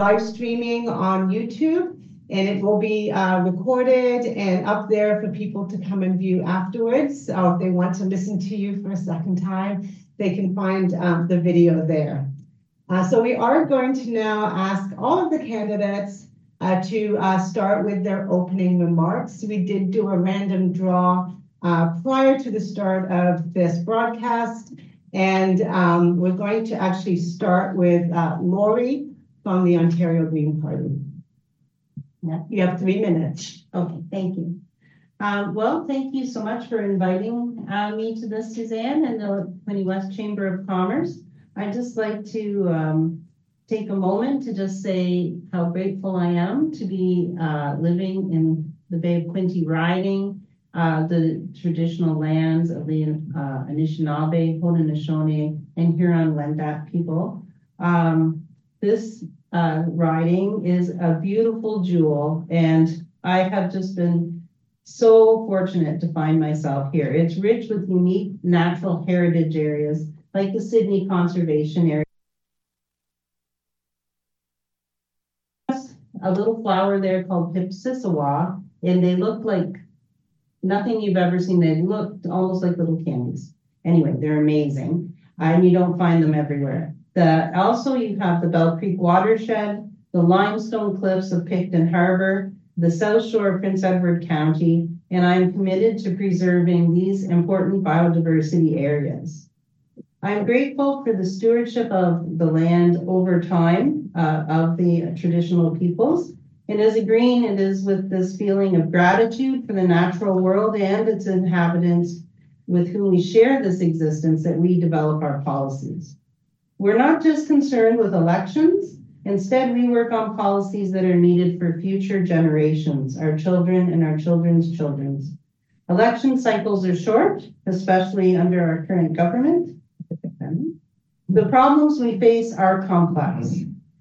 live streaming on YouTube, and it will be recorded and up there for people to come and view afterwards. So if they want to listen to you for a second time, they can find the video there. So we are going to now ask all of the candidates to start with their opening remarks. We did do a random draw prior to the start of this broadcast, and we're going to actually start with Lori from the Ontario Green Party. Yeah. You have 3 minutes. Okay, thank you. Well, thank you so much for inviting me to this, Suzanne, and the Quinte West Chamber of Commerce. I'd just like to take a moment to just say how grateful I am to be living in the Bay of Quinte riding, the traditional lands of the Anishinaabe, Haudenosaunee, and Huron-Wendat people. This riding is a beautiful jewel, and I have just been so fortunate to find myself here. It's rich with unique natural heritage areas like the Sydney Conservation Area. A little flower there called Pipsissewa, and they look like nothing you've ever seen. They look almost like little candies. Anyway, they're amazing, and you don't find them everywhere. Also, you have the Bell Creek watershed, the limestone cliffs of Picton Harbor, the South Shore of Prince Edward County, and I'm committed to preserving these important biodiversity areas. I'm grateful for the stewardship of the land over time of the traditional peoples. And as a Green, it is with this feeling of gratitude for the natural world and its inhabitants with whom we share this existence that we develop our policies. We're not just concerned with elections. Instead, we work on policies that are needed for future generations, our children and our children's children's. Election cycles are short, especially under our current government. The problems we face are complex.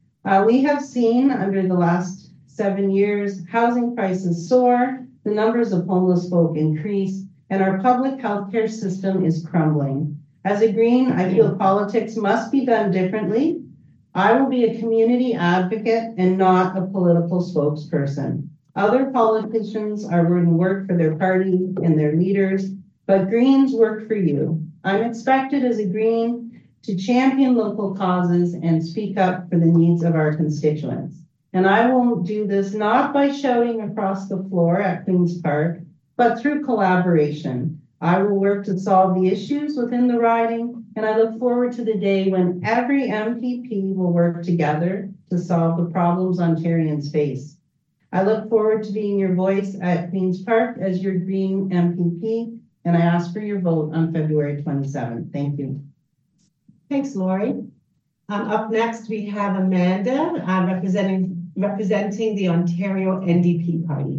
We have seen under the last 7 years, housing prices soar, the numbers of homeless folk increase, and our public healthcare system is crumbling. As a Green, I feel politics must be done differently. I will be a community advocate and not a political spokesperson. Other politicians are going to work for their party and their leaders, but Greens work for you. I'm expected as a Green to champion local causes and speak up for the needs of our constituents. And I will do this not by shouting across the floor at Queen's Park, but through collaboration. I will work to solve the issues within the riding, and I look forward to the day when every MPP will work together to solve the problems Ontarians face. I look forward to being your voice at Queen's Park as your Green MPP, and I ask for your vote on February 27th. Thank you. Thanks, Lori. Up next, we have Amanda representing the Ontario NDP Party.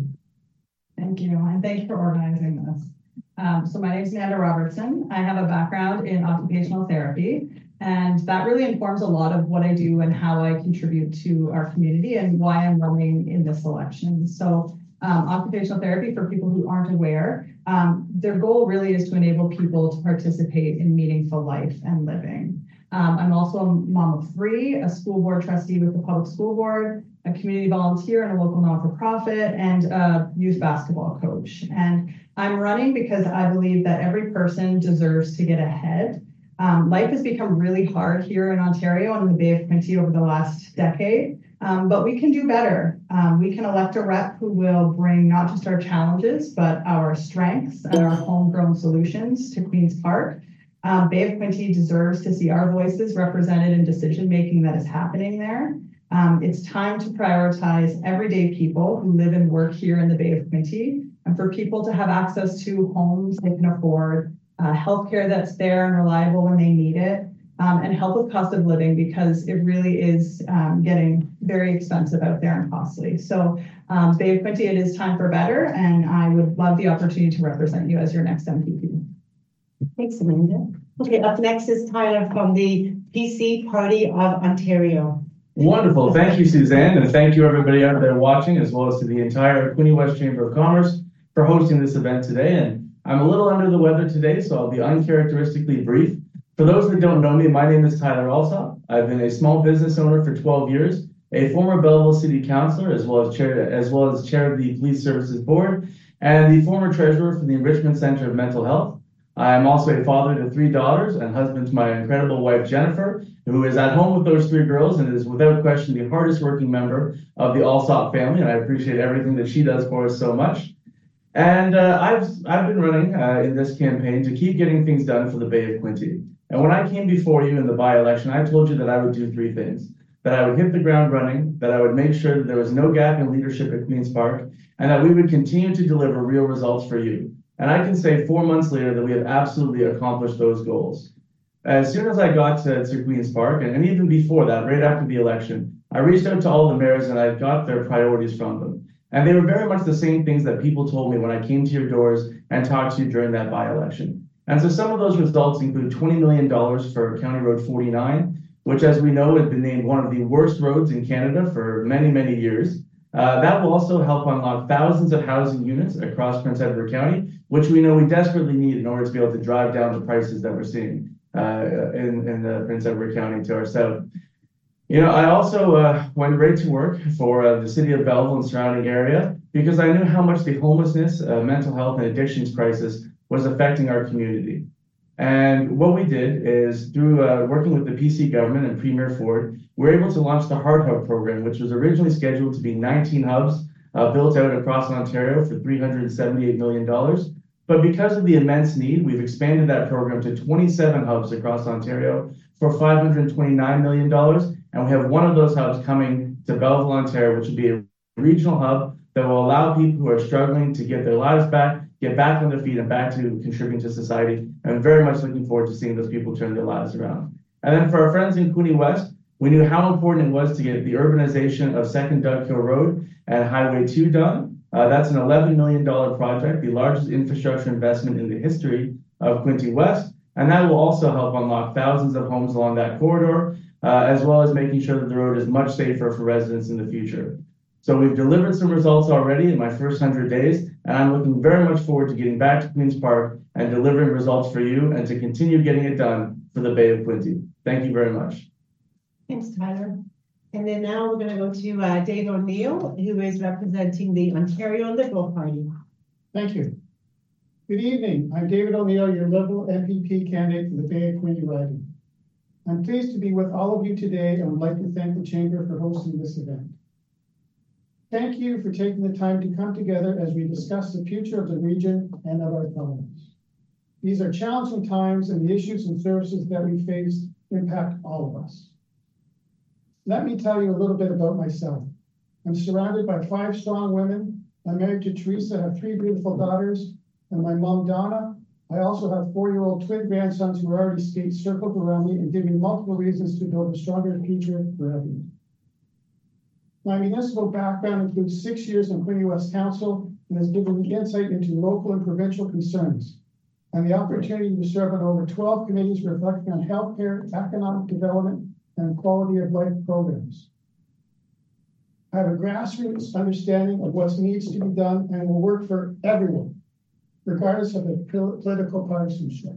Thank you, and thank you for organizing this. So my name is Amanda Robertson. I have a background in occupational therapy, and that really informs a lot of what I do and how I contribute to our community and why I'm running in this election. So occupational therapy, for people who aren't aware, their goal really is to enable people to participate in meaningful life and living. I'm also a mom of 3, a school board trustee with the public school board, a community volunteer in a local not-for-profit, and a youth basketball coach. And I'm running because I believe that every person deserves to get ahead. Life has become really hard here in Ontario and in the Bay of Quinte over the last decade, but we can do better. We can elect a rep who will bring not just our challenges, but our strengths and our homegrown solutions to Queen's Park. Bay of Quinte deserves to see our voices represented in decision-making that is happening there. It's time to prioritize everyday people who live and work here in the Bay of Quinte, and for people to have access to homes they can afford, healthcare that's there and reliable when they need it, and help with cost of living, because it really is getting very expensive out there and costly. So Bay of Quinte, it is time for better, and I would love the opportunity to represent you as your next MPP. Thanks, Amanda. Okay, up next is Tyler from the PC Party of Ontario. Wonderful. Thank you, Suzanne, and thank you everybody out there watching, as well as to the entire Quinte West Chamber of Commerce for hosting this event today. And I'm a little under the weather today, so I'll be uncharacteristically brief. For those that don't know me, my name is Tyler Alsop. I've been a small business owner for 12 years a former Belleville City Councilor, as well as chair of the Police Services Board, and the former treasurer for the Enrichment Center of Mental Health. I am also a father to 3 daughters and husband to my incredible wife, Jennifer, who is at home with those 3 girls and is without question the hardest working member of the Allsop family. And I appreciate everything that she does for us so much. And I've been running in this campaign to keep getting things done for the Bay of Quinte. And when I came before you in the by-election, I told you that I would do 3 things. That I would hit the ground running, that I would make sure that there was no gap in leadership at Queen's Park, and that we would continue to deliver real results for you. And I can say 4 months later that we have absolutely accomplished those goals. As soon as I got to Queen's Park, and even before that, right after the election, I reached out to all the mayors and I got their priorities from them. And they were very much the same things that people told me when I came to your doors and talked to you during that by-election. And so some of those results include $20 million for County Road 49, which, as we know, has been named one of the worst roads in Canada for many, many years. That will also help unlock thousands of housing units across Prince Edward County, which we know we desperately need in order to be able to drive down the prices that we're seeing in the Prince Edward County to our south. You know, I also went right to work for the city of Belleville and surrounding area because I knew how much the homelessness, mental health, and addictions crisis was affecting our community. And what we did is, through working with the PC government and Premier Ford, we were able to launch the Heart Hub program, which was originally scheduled to be 19 hubs built out across Ontario for $378 million. But because of the immense need, we've expanded that program to 27 hubs across Ontario for $529 million. And we have one of those hubs coming to Belleville, Ontario, which will be a regional hub that will allow people who are struggling to get their lives back, get back on their feet and back to contributing to society. I'm very much looking forward to seeing those people turn their lives around. And then for our friends in Quinte West, we knew how important it was to get the urbanization of 2nd Dughill Road and Highway 2 done. That's an $11 million project, the largest infrastructure investment in the history of Quinte West. And that will also help unlock thousands of homes along that corridor, as well as making sure that the road is much safer for residents in the future. So we've delivered some results already in my first 100 days, and I'm looking very much forward to getting back to Queen's Park and delivering results for you and to continue getting it done for the Bay of Quinte. Thank you very much. Thanks, Tyler. And then now we're going to go to Dave O'Neill, who is representing the Ontario Liberal Party. Thank you. Good evening. I'm David O'Neill, your Liberal MPP candidate for the Bay of Quinte riding. I'm pleased to be with all of you today and would like to thank the Chamber for hosting this event. Thank you for taking the time to come together as we discuss the future of the region and of our province. These are challenging times, and the issues and services that we face impact all of us. Let me tell you a little bit about myself. I'm surrounded by 5 strong women. I'm married to Teresa, have 3 beautiful daughters, and my mom, Donna. I also have 4-year-old twin grandsons who are already circled around me and give me multiple reasons to build a stronger future for everyone. My municipal background includes 6 years in Quinte West Council and has given me insight into local and provincial concerns, and the opportunity to serve on over 12 committees reflecting on healthcare, economic development, and quality of life programs. I have a grassroots understanding of what needs to be done and will work for everyone, regardless of the political partisanship.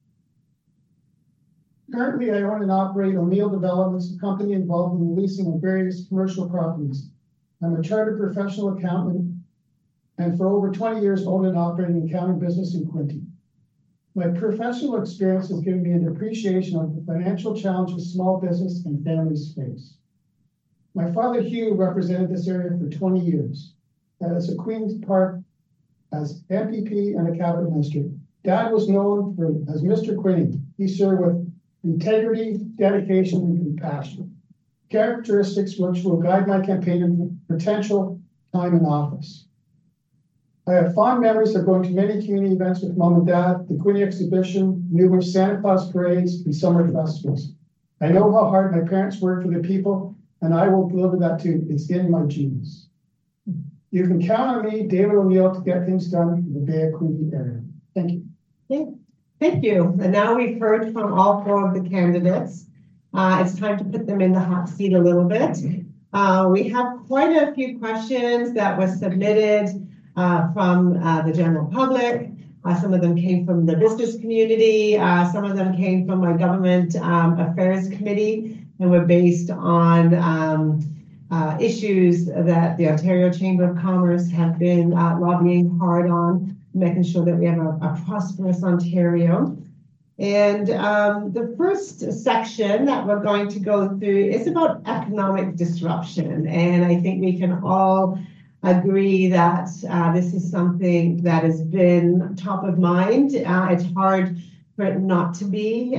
Currently, I own and operate O'Neill Developments, a company involved in the leasing of various commercial properties. I'm a chartered professional accountant, and for over 20 years owned and operated an accounting business in Quinte. My professional experience has given me an appreciation of the financial challenges small business and families face. My father, Hugh, represented this area for 20 years. As a Queen's Park, as MPP and a cabinet minister. Dad was known as Mr. Quinte. He served with integrity, dedication, and compassion, characteristics which will guide my campaign and potential time in office. I have fond memories of going to many community events with Mom and Dad, the Quinte exhibition, numerous Santa Claus parades, and summer festivals. I know how hard my parents worked for the people, and I will deliver that too. It's in my genes. You can count on me, David O'Neill, to get things done in the Bay of Quinte area. Thank you. Thank you. And now we've heard from all 4 of the candidates. It's time to put them in the hot seat a little bit. We have quite a few questions that were submitted from the general public. Some of them came from the business community. Some of them came from my government affairs committee and were based on issues that the Ontario Chamber of Commerce have been lobbying hard on, making sure that we have a prosperous Ontario. And the first section that we're going to go through is about economic disruption. And I think we can all agree that this is something that has been top of mind. It's hard for it not to be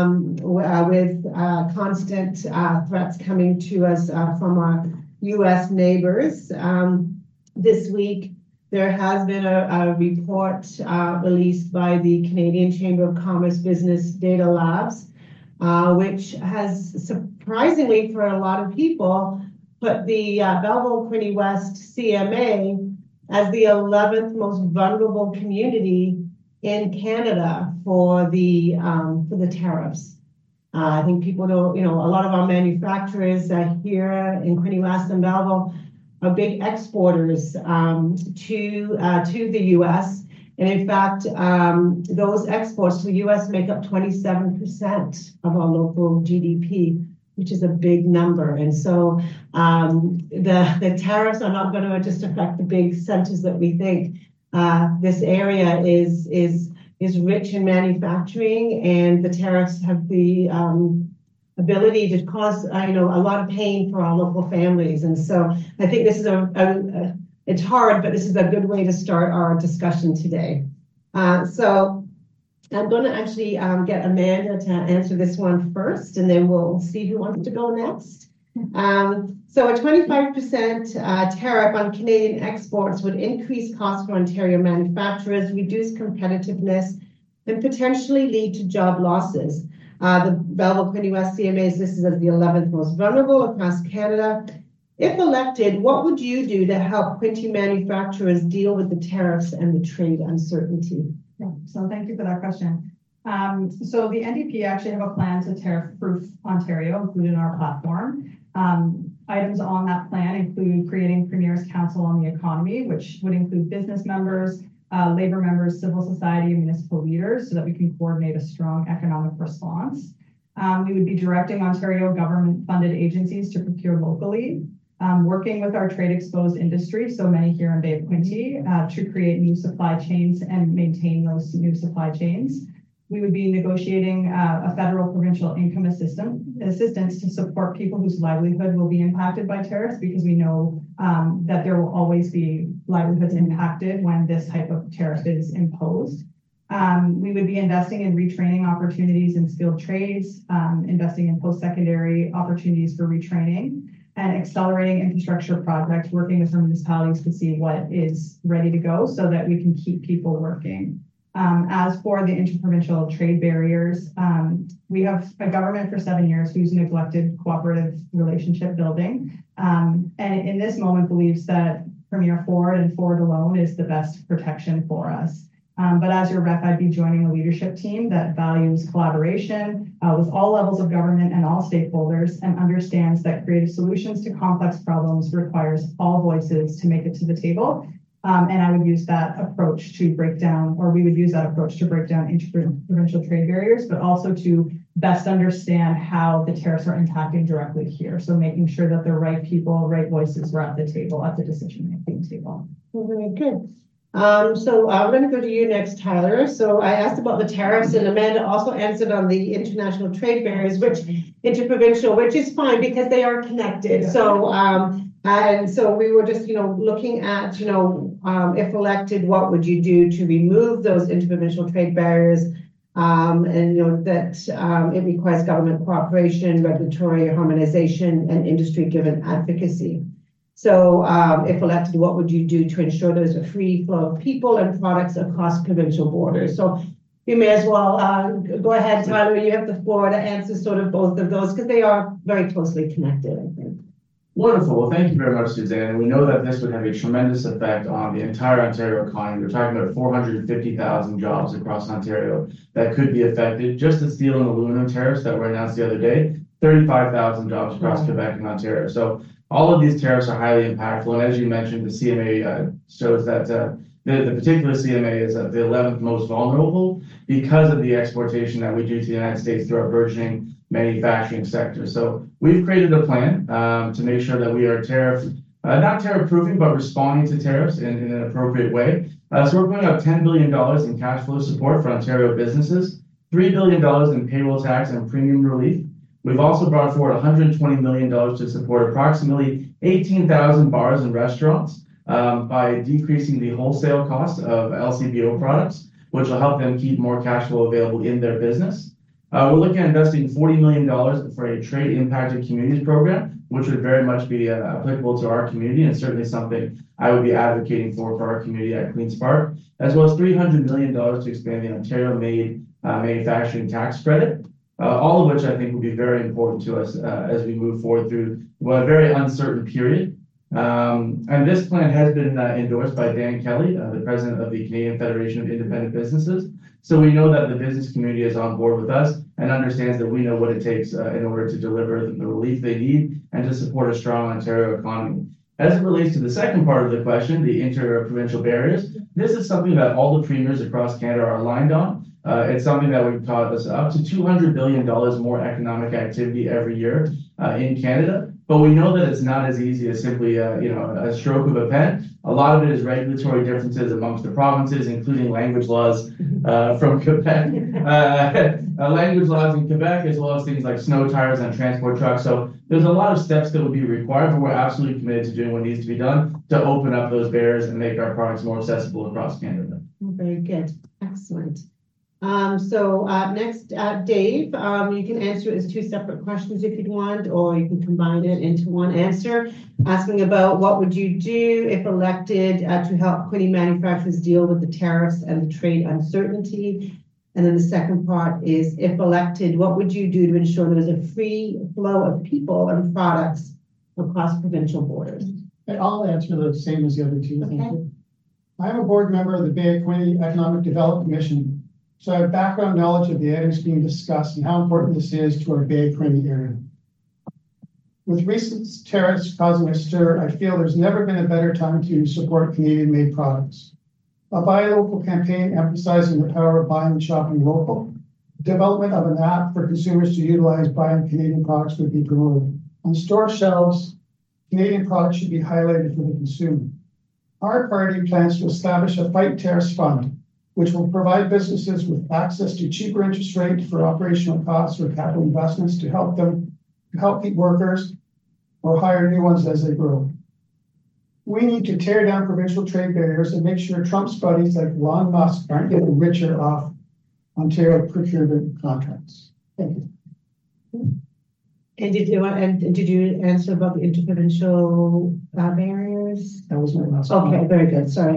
with constant threats coming to us from our U.S. neighbors. This week, there has been a report released by the Canadian Chamber of Commerce Business Data Labs, which has surprisingly for a lot of people put the Belleville-Quinte West CMA as the 11th most vulnerable community in Canada for the tariffs. I think people know, a lot of our manufacturers here in Quinte West and Belleville are big exporters to the U.S. And in fact, those exports to the U.S. make up 27% of our local GDP, which is a big number. And so the tariffs are not going to just affect the big centers that we think. This area is rich in manufacturing, and the tariffs have the ability to cause a lot of pain for our local families. And so I think this is it's hard, but this is a good way to start our discussion today. So I'm going to actually get Amanda to answer this one first, and then we'll see who wants to go next. So a 25% tariff on Canadian exports would increase costs for Ontario manufacturers, reduce competitiveness, and potentially lead to job losses. The Belleville-Quinte West CMA is listed as the 11th most vulnerable across Canada. If elected, what would you do to help Quinte manufacturers deal with the tariffs and the trade uncertainty? Yeah, so thank you for that question. So the NDP actually have a plan to tariff-proof Ontario, included in our platform. Items on that plan include creating Premier's Council on the Economy, which would include business members, labor members, civil society, and municipal leaders so that we can coordinate a strong economic response. We would be directing Ontario government-funded agencies to procure locally, working with our trade-exposed industry, so many here in Bay of Quinte, to create new supply chains and maintain those new supply chains. We would be negotiating a federal provincial income assistance to support people whose livelihood will be impacted by tariffs, because we know that there will always be livelihoods impacted when this type of tariff is imposed. We would be investing in retraining opportunities in skilled trades, investing in post-secondary opportunities for retraining, and accelerating infrastructure projects, working with some municipalities to see what is ready to go so that we can keep people working. As for the interprovincial trade barriers, we have a government for 7 years who's neglected cooperative relationship building, and in this moment believes that Premier Ford and Ford alone is the best protection for us. But as your rep, I'd be joining a leadership team that values collaboration with all levels of government and all stakeholders, and understands that creative solutions to complex problems requires all voices to make it to the table. And I would use that approach to break down, or we would use that approach to break down interprovincial trade barriers, but also to best understand how the tariffs are impacting directly here. So making sure that the right people, right voices were at the table, at the decision-making table. Very good. So I'm going to go to you next, Tyler. So I asked about the tariffs, and Amanda also answered on the international trade barriers, which interprovincial, which is fine because they are connected. Yeah. So and so we were just, looking at, if elected, what would you do to remove those interprovincial trade barriers? And that it requires government cooperation, regulatory harmonization, and industry-driven advocacy. So if elected, what would you do to ensure there's a free flow of people and products across provincial borders? So you may as well go ahead, Tyler. You have the floor to answer sort of both of those, because they are very closely connected, I think. Wonderful. Well, thank you very much, Suzanne. And we know that this would have a tremendous effect on the entire Ontario economy. We're talking about 450,000 jobs across Ontario that could be affected. Just the steel and aluminum tariffs that were announced the other day, 35,000 jobs across Quebec and Ontario. So all of these tariffs are highly impactful. And as you mentioned, the CMA shows that the particular CMA is the 11th most vulnerable because of the exportation that we do to the United States through our burgeoning manufacturing sector. So we've created a plan to make sure that we are not tariff proofing, but responding to tariffs in an appropriate way. So we're putting up $10 billion in cash flow support for Ontario businesses, $3 billion in payroll tax and premium relief. We've also brought forward $120 million to support approximately 18,000 bars and restaurants by decreasing the wholesale cost of LCBO products, which will help them keep more cash flow available in their business. We're looking at investing $40 million for a trade impacted communities program, which would very much be applicable to our community and certainly something I would be advocating for our community at Queen's Park, as well as $300 million to expand the Ontario-made manufacturing tax credit. All of which I think will be very important to us as we move forward through a very uncertain period. And this plan has been endorsed by Dan Kelly, the president of the Canadian Federation of Independent Businesses. So we know that the business community is on board with us and understands that we know what it takes in order to deliver the relief they need and to support a strong Ontario economy. As it relates to the second part of the question, the inter-provincial barriers, this is something that all the premiers across Canada are aligned on. It's something that we've taught us up to $200 billion more economic activity every year in Canada. But we know that it's not as easy as simply a stroke of a pen. A lot of it is regulatory differences amongst the provinces, including language laws from Quebec, language laws in Quebec, as well as things like snow tires on transport trucks. So there's a lot of steps that would be required, but we're absolutely committed to doing what needs to be done to open up those barriers and make our products more accessible across Canada. Very good. Excellent. Next, Dave, you can answer it as two separate questions if you'd want, or you can combine it into one answer, asking about what would you do if elected to help Quinte manufacturers deal with the tariffs and the trade uncertainty. And then the second part is, if elected, what would you do to ensure there was a free flow of people and products across provincial borders? I'll answer the same as the other two. Okay. I'm a board member of the Bay of Quinte Economic Development Commission. So I have background knowledge of the items being discussed and how important this is to our Bay of Quinte area. With recent tariffs causing a stir, I feel there's never been a better time to support Canadian-made products. A Buy Local campaign emphasizing the power of buying and shopping local. Development of an app for consumers to utilize buying Canadian products would be promoted. On store shelves, Canadian products should be highlighted for the consumer. Our party plans to establish a Fight Tariffs Fund, which will provide businesses with access to cheaper interest rates for operational costs or capital investments to help keep workers or hire new ones as they grow. We need to tear down provincial trade barriers and make sure Trump's buddies like Elon Musk aren't getting richer off Ontario procurement contracts. Thank you. And did you answer about the interprovincial barriers? That was my last Okay, one. very good. Sorry.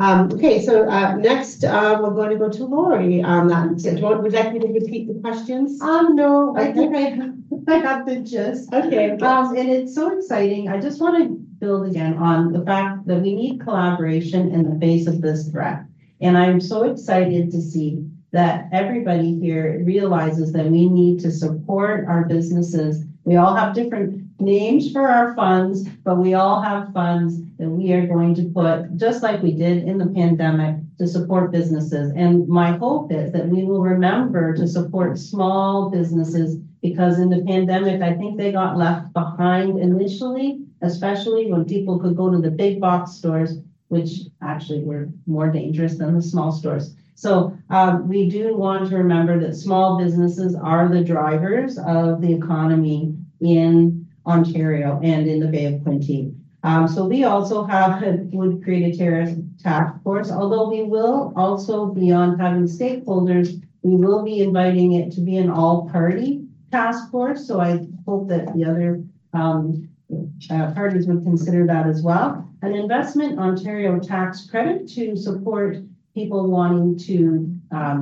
Next, we're going to go to Lori on that. Would you like me to repeat the questions? No, I Okay. think I have the gist. Okay. And it's so exciting. I just want to build again on the fact that we need collaboration in the face of this threat. And I'm so excited to see that everybody here realizes that we need to support our businesses. We all have different names for our funds, but we all have funds that we are going to put, just like we did in the pandemic, to support businesses. And my hope is that we will remember to support small businesses, because in the pandemic, I think they got left behind initially, especially when people could go to the big box stores, which actually were more dangerous than the small stores. So we do want to remember that small businesses are the drivers of the economy in Ontario and in the Bay of Quinte. So we also would create a tariff task force, although we will also, beyond having stakeholders, we will be inviting it to be an all-party task force. So I hope that the other parties would consider that as well. An Investment Ontario tax credit to support people wanting to,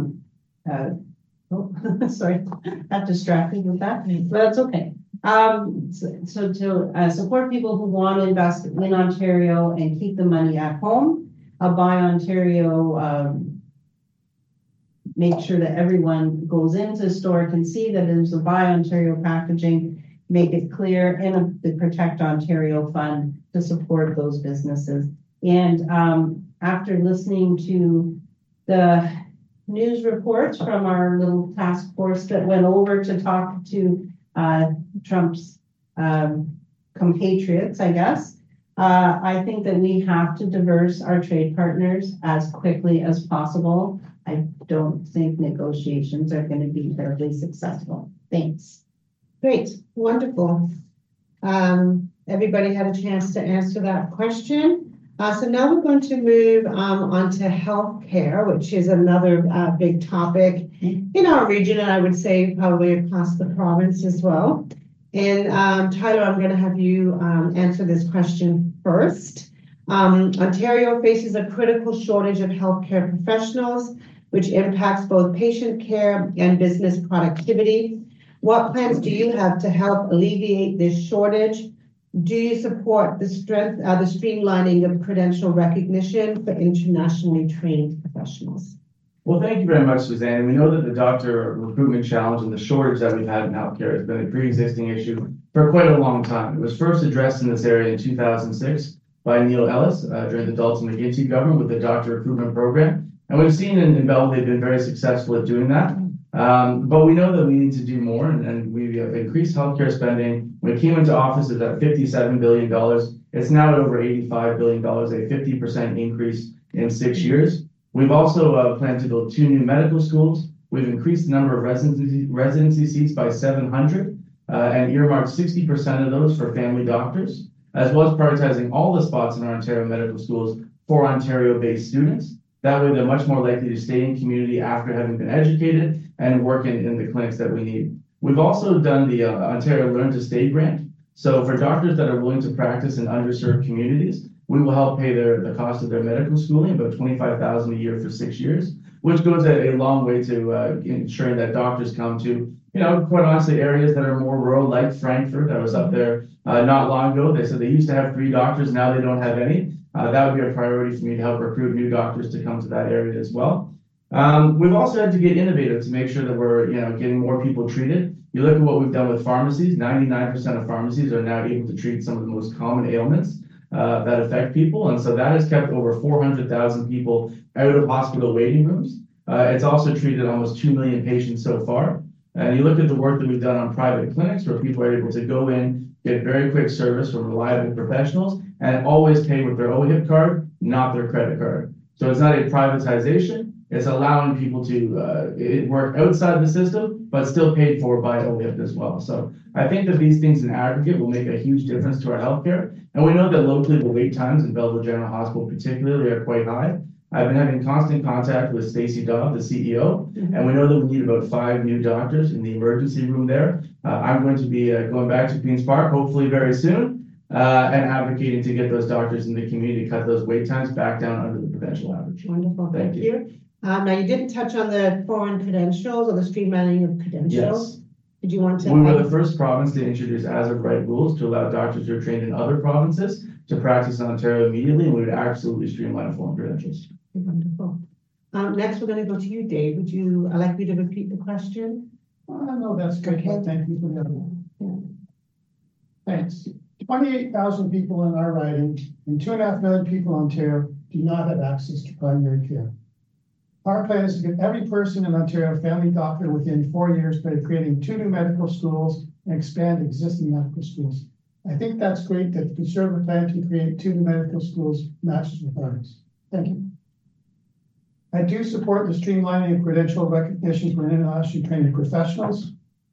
sorry, got distracted with that, but that's okay. So to support people who want to invest in Ontario and keep the money at home, a Buy Ontario, make sure that everyone goes into the store can see that there's a Buy Ontario packaging, make it clear, and the Protect Ontario Fund to support those businesses. And after listening to the news reports from our little task force that went over to talk to Trump's compatriots, I guess. I think that we have to diverse our trade partners as quickly as possible. I don't think negotiations are going to be terribly successful. Thanks. Great, wonderful. Everybody had a chance to answer that question. So now we're going to move on to healthcare, which is another big topic in our region, and I would say probably across the province as well. And Tyler, I'm going to have you answer this question first. Ontario faces a critical shortage of healthcare professionals, which impacts both patient care and business productivity. What plans do you have to help alleviate this shortage? Do you support the streamlining of credential recognition for internationally trained professionals? Well, thank you very much, Suzanne. We know that the doctor recruitment challenge and the shortage that we've had in healthcare has been a pre-existing issue for quite a long time. It was first addressed in this area in 2006 by Neil Ellis during the Dalton McGuinty government with the doctor recruitment program. And we've seen in Belleville they've been very successful at doing that. But we know that we need to do more, and we've increased healthcare spending. When it came into office, it was at $57 billion. It's now at over $85 billion, a 50% increase in 6 years. We've also planned to build 2 new medical schools. We've increased the number of residency seats by 700 and earmarked 60% of those for family doctors, as well as prioritizing all the spots in our Ontario medical schools for Ontario-based students. That way, they're much more likely to stay in community after having been educated and work in the clinics that we need. We've also done the Ontario Learn to Stay grant. So for doctors that are willing to practice in underserved communities, we will help pay the cost of their medical schooling, about $25,000 a year for 6 years, which goes a long way to ensuring that doctors come to, quite honestly, areas that are more rural, like Frankfurt. I was up there not long ago. They said they used to have 3 doctors, now they don't have any. That would be a priority for me to help recruit new doctors to come to that area as well. We've also had to get innovative to make sure that we're, getting more people treated. You look at what we've done with pharmacies. 99% of pharmacies are now able to treat some of the most common ailments that affect people. And so that has kept over 400,000 people out of hospital waiting rooms. It's also treated almost 2 million patients so far. And you look at the work that we've done on private clinics where people are able to go in, get very quick service from reliable professionals, and always pay with their OHIP card, not their credit card. So it's not a privatization. It's allowing people to work outside the system, but still paid for by OHIP as well. So I think that these things in aggregate will make a huge difference to our healthcare. And we know that locally the wait times in Belleville General Hospital particularly are quite high. I've been having constant contact with Stacey Dobb, the CEO, and we know that we need about 5 new doctors in the emergency room there. I'm going to be going back to Queen's Park, hopefully very soon, and advocating to get those doctors in the community, cut those wait times back down under the provincial average. Wonderful, thank you. Now you didn't touch on the foreign credentials or the streamlining of credentials. Yes. Did you want to? We were the first province to introduce as-of-right rules to allow doctors who are trained in other provinces to practice in Ontario immediately, and we would absolutely streamline foreign credentials. Wonderful. Next, we're going to go to you, Dave. Would you like me to repeat the question? No, that's good. Okay. Thank you for the other one. Yeah. Thanks. 28,000 people in our riding and 2.5 million people in Ontario do not have access to primary care. Our plan is to get every person in Ontario a family doctor within 4 years by creating 2 new medical schools and expand existing medical schools. I think that's great that the Conservative plan to create 2 new medical schools matches with ours. Thank you. I do support the streamlining of credential recognition for internationally trained professionals.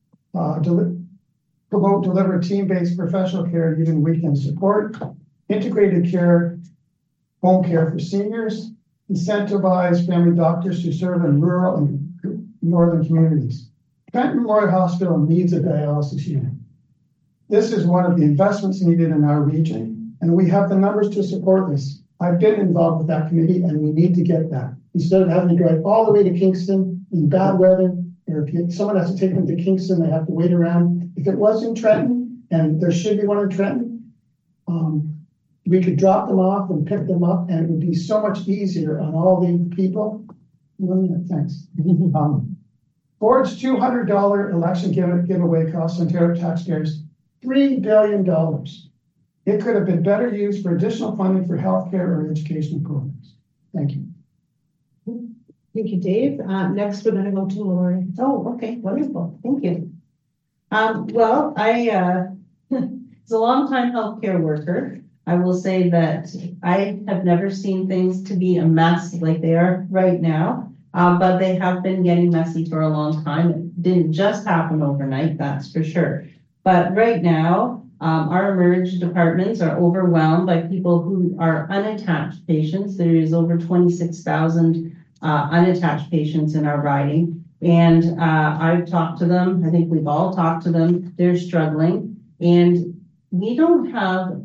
Deliver team-based professional care, even weekend support, integrated care, home care for seniors, incentivize family doctors to serve in rural and northern communities. Trenton Memorial Hospital needs a dialysis unit. This is one of the investments needed in our region, and we have the numbers to support this. I've been involved with that committee, and we need to get that. Instead of having to drive all the way to Kingston in bad weather, or if someone has to take them to Kingston, they have to wait around. If it was in Trenton, and there should be one in Trenton, we could drop them off and pick them up, and it would be so much easier on all the people. 1 minute, thanks. Ford's $200 election giveaway costs Ontario taxpayers $3 billion. It could have been better used for additional funding for healthcare or educational programs. Thank you. Thank you, Dave. Next, we're gonna go to Lori. Oh, okay, wonderful, thank you. Well, I, as a longtime healthcare worker, I will say that I have never seen things to be a mess like they are right now. But they have been getting messy for a long time. It didn't just happen overnight, that's for sure. But right now, our emerge departments are overwhelmed by people who are unattached patients. There is over 26,000 unattached patients in our riding. And I've talked to them. I think we've all talked to them. They're struggling. And we don't have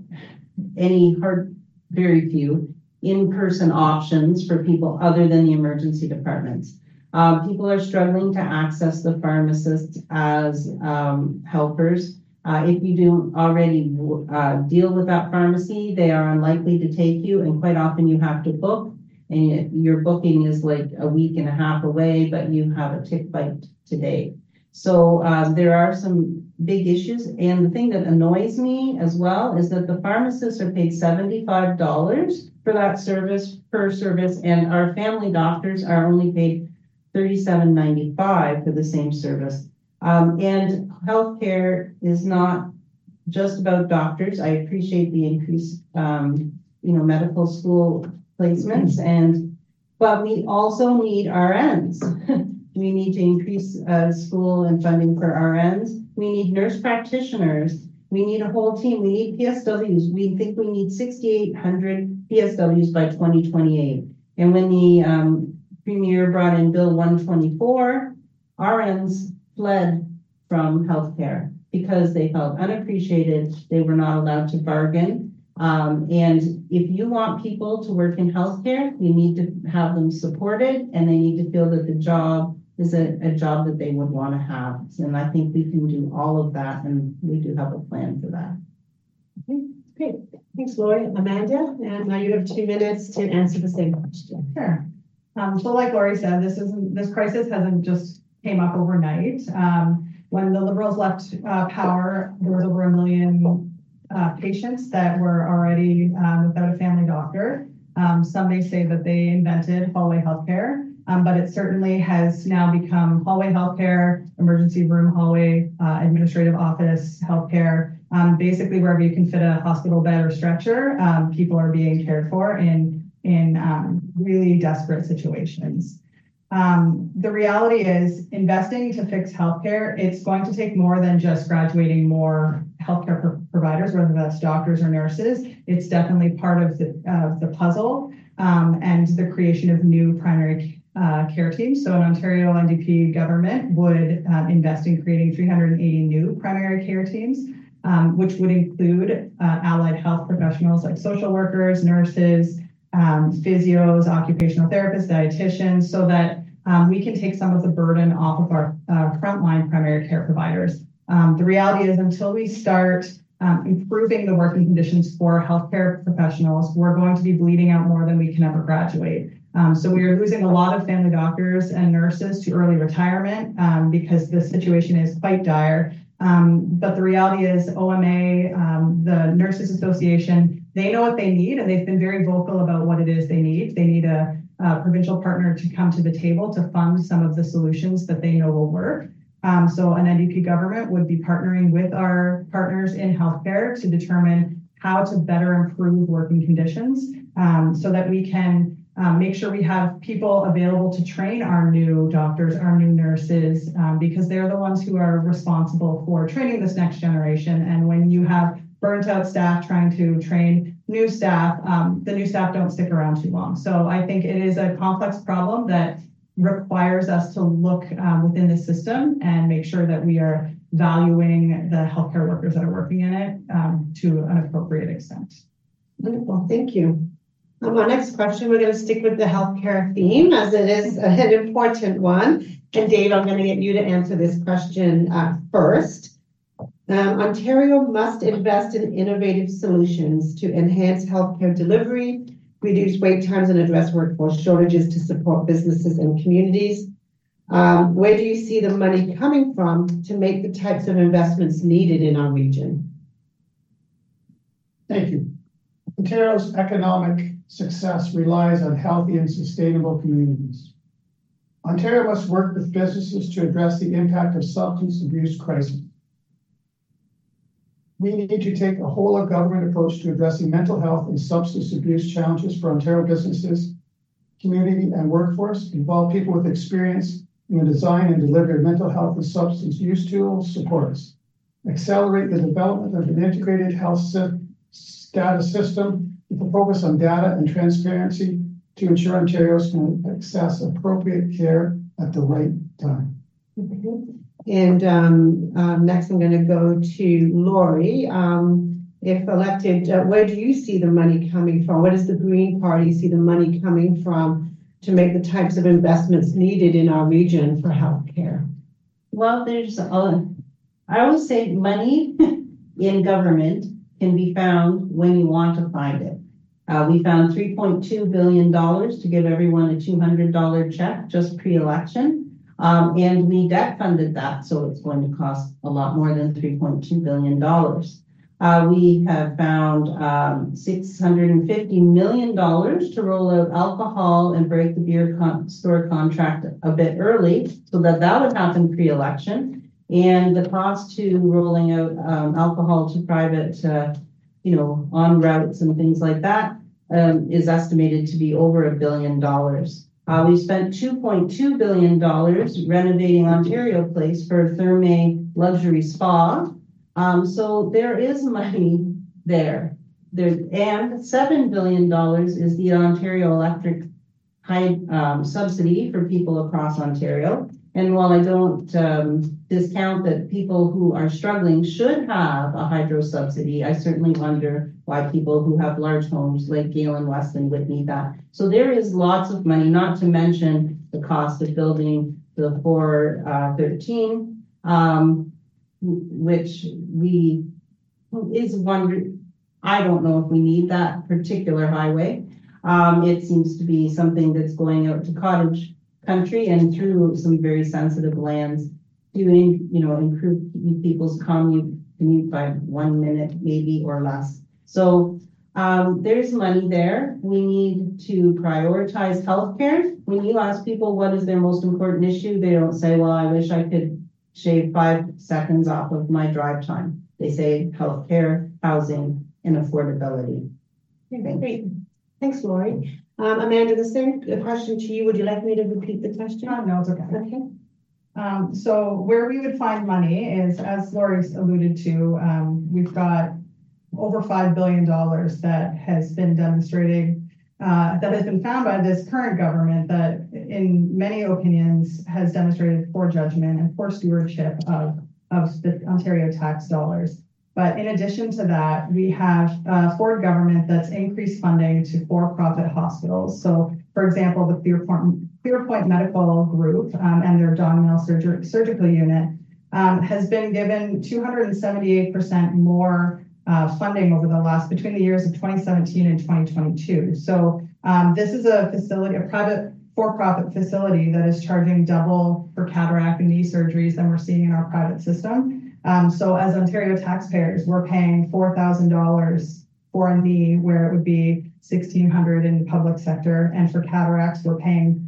very few in-person options for people other than the emergency departments. People are struggling to access the pharmacists as helpers. If you don't already deal with that pharmacy, they are unlikely to take you, and quite often you have to book, and your booking is like a week and a half away, but you have a tick bite today. So there are some big issues, and the thing that annoys me as well is that the pharmacists are paid $75 for that service per service, and our family doctors are only paid $37.95 for the same service. And healthcare is not just about doctors. I appreciate the increased, medical school placements, but we also need RNs. We need to increase school and funding for RNs. We need nurse practitioners. We need a whole team. We need PSWs. We think we need 6,800 PSWs by 2028. And when the Premier brought in Bill 124, RNs fled from healthcare because they felt unappreciated. They were not allowed to bargain. And if you want people to work in healthcare, you need to have them supported, and they need to feel that the job is a job that they would want to have. And I think we can do all of that, and we do have a plan for that. Okay, great. Thanks, Lori. Amanda, and now you have 2 minutes to answer the same question. Sure. So like Lori said, this crisis hasn't just came up overnight. When the Liberals left power, there was over 1 million patients that were already without a family doctor. Some may say that they invented hallway healthcare, but it certainly has now become hallway healthcare, emergency room hallway, administrative office healthcare. Basically, wherever you can fit a hospital bed or stretcher, people are being cared for in really desperate situations. The reality is investing to fix healthcare, it's going to take more than just graduating more healthcare providers, whether that's doctors or nurses. It's definitely part of the puzzle and the creation of new primary care teams. So an Ontario NDP government would invest in creating 380 new primary care teams, which would include allied health professionals like social workers, nurses, physios, occupational therapists, dietitians, so that we can take some of the burden off of our frontline primary care providers. The reality is, until we start improving the working conditions for healthcare professionals, we're going to be bleeding out more than we can ever graduate. So we are losing a lot of family doctors and nurses to early retirement because the situation is quite dire. But the reality is OMA, the Nurses Association, they know what they need, and they've been very vocal about what it is they need. They need a provincial partner to come to the table to fund some of the solutions that they know will work. So an NDP government would be partnering with our partners in healthcare to determine how to better improve working conditions so that we can make sure we have people available to train our new doctors, our new nurses, because they're the ones who are responsible for training this next generation. And when you have burnt out staff trying to train new staff, the new staff don't stick around too long. So I think it is a complex problem that requires us to look within the system and make sure that we are valuing the healthcare workers that are working in it to an appropriate extent. Wonderful, thank you. Our next question, we're going to stick with the healthcare theme as it is an important one. And Dave, I'm going to get you to answer this question first. Ontario must invest in innovative solutions to enhance healthcare delivery, reduce wait times, and address workforce shortages to support businesses and communities. Where do you see the money coming from to make the types of investments needed in our region? Thank you. Ontario's economic success relies on healthy and sustainable communities. Ontario must work with businesses to address the impact of substance abuse crisis. We need to take a whole of government approach to addressing mental health and substance abuse challenges for Ontario businesses, community, and workforce, involve people with experience in the design and delivery of mental health and substance use tools, supports, accelerate the development of an integrated health data system with a focus on data and transparency to ensure Ontarians can access appropriate care at the right time. Okay. And next, I'm going to go to Lori. If elected, where do you see the money coming from? Where does the Green Party see the money coming from to make the types of investments needed in our region for healthcare? Well, I always say money in government can be found when you want to find it. We found $3.2 billion to give everyone a $200 check just pre-election. And we debt funded that, so it's going to cost a lot more than $3.2 billion. We have found $650 million to roll out alcohol and break the beer store contract a bit early so that would happen pre-election. And the cost to rolling out alcohol to private, on routes and things like that is estimated to be over $1 billion. We spent $2.2 billion renovating Ontario Place for Therme Luxury Spa. So there is money there. And $7 billion is the Ontario Electric subsidy for people across Ontario. And while I don't discount that people who are struggling should have a hydro subsidy, I certainly wonder why people who have large homes like Galen Weston would need that. So there is lots of money, not to mention the cost of building the 413, which I don't know if we need that particular highway. It seems to be something that's going out to cottage country and through some very sensitive lands to improve people's commute by 1 minute maybe or less. So there's money there. We need to prioritize healthcare. When you ask people what is their most important issue, they don't say, well, I wish I could shave 5 seconds off of my drive time. They say healthcare, housing, and affordability. Okay, great. Thanks, Lori. Amanda, the same question to you. Would you like me to repeat the question? No, it's okay. Okay. So where we would find money is, as Lori's alluded to, we've got over $5 billion that has been demonstrating, that has been found by this current government that in many opinions has demonstrated poor judgment and poor stewardship of the Ontario tax dollars. But in addition to that, we have a Ford government that's increased funding to for-profit hospitals. So, for example, the Clearpoint Medical Group and their Don Mill surgical unit has been given 278% more funding between the years of 2017 and 2022. So this is a facility, a private for-profit facility that is charging double for cataract and knee surgeries than we're seeing in our private system. So as Ontario taxpayers, we're paying $4,000 for a knee where it would be $1,600 in the public sector. And for cataracts, we're paying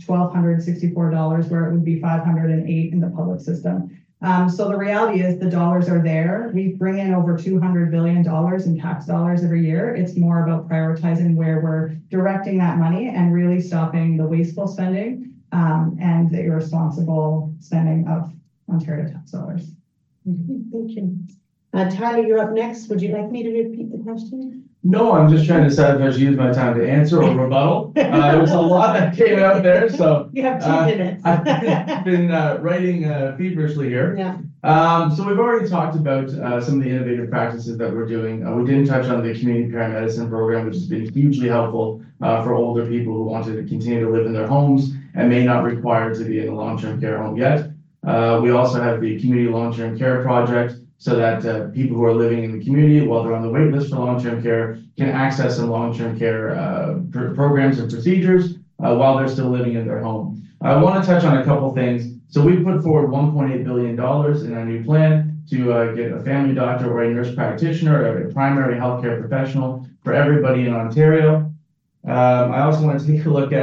$1,264 where it would be $508 in the public system. So the reality is the dollars are there. We bring in over $200 billion in tax dollars every year. It's more about prioritizing where we're directing that money and really stopping the wasteful spending and the irresponsible spending of Ontario tax dollars. Thank you. Tyler, you're up next. Would you like me to repeat the question? No, I'm just trying to decide if I should use my time to answer or rebuttal. There was a lot that came out there, so you have 2 minutes. I've been writing feverishly here. Yeah. So we've already talked about some of the innovative practices that we're doing. We didn't touch on the community paramedicine program, which has been hugely helpful for older people who wanted to continue to live in their homes and may not require to be in a long-term care home yet. We also have the community long-term care project, so that people who are living in the community while they're on the wait list for long-term care can access some long-term care programs and procedures while they're still living in their home. I want to touch on a couple things. So we put forward $1.8 billion in our new plan to get a family doctor or a nurse practitioner or a primary healthcare professional for everybody in Ontario. I also want to take a look at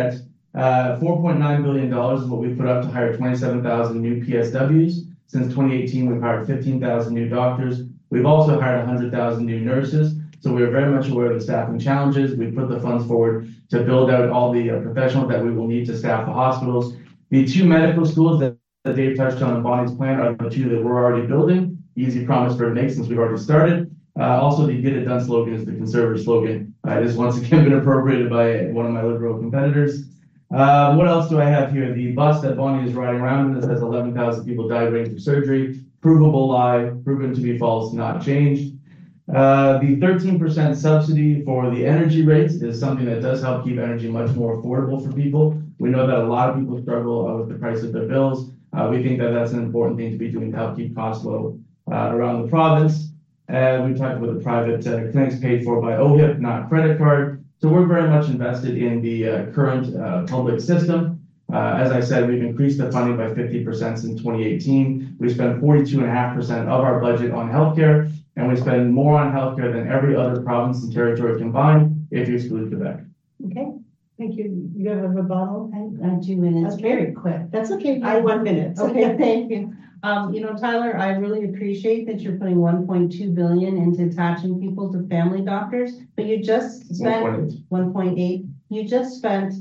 $4.9 billion is what we put up to hire 27,000 new PSWs. Since 2018, we've hired 15,000 new doctors. We've also hired 100,000 new nurses. So we are very much aware of the staffing challenges. We put the funds forward to build out all the professionals that we will need to staff the hospitals. The 2 medical schools that Dave touched on in Bonnie's plan are the 2 that we're already building. Easy promise for it makes since we've already started. Also, the get it done slogan is the conservative slogan. It has once again been appropriated by one of my liberal competitors. What else do I have here? The bus that Bonnie is riding around in that says 11,000 people died waiting for surgery. Provable lie, proven to be false, not changed. The 13% subsidy for the energy rates is something that does help keep energy much more affordable for people. We know that a lot of people struggle with the price of their bills. We think that that's an important thing to be doing to help keep costs low around the province. We talked about the private clinics paid for by OHIP, not credit card. So we're very much invested in the current public system. As I said, we've increased the funding by 50% since 2018. We spend 42.5% of our budget on healthcare, and we spend more on healthcare than every other province and territory combined, if you exclude Quebec. Okay, thank you. You have a rebuttal? I 2 minutes, Okay. very quick. That's okay. You have 1 minute. Okay, thank you. Tyler, I really appreciate that you're putting 1.2 billion into attaching people to family doctors, but you just spent 1.8. You just spent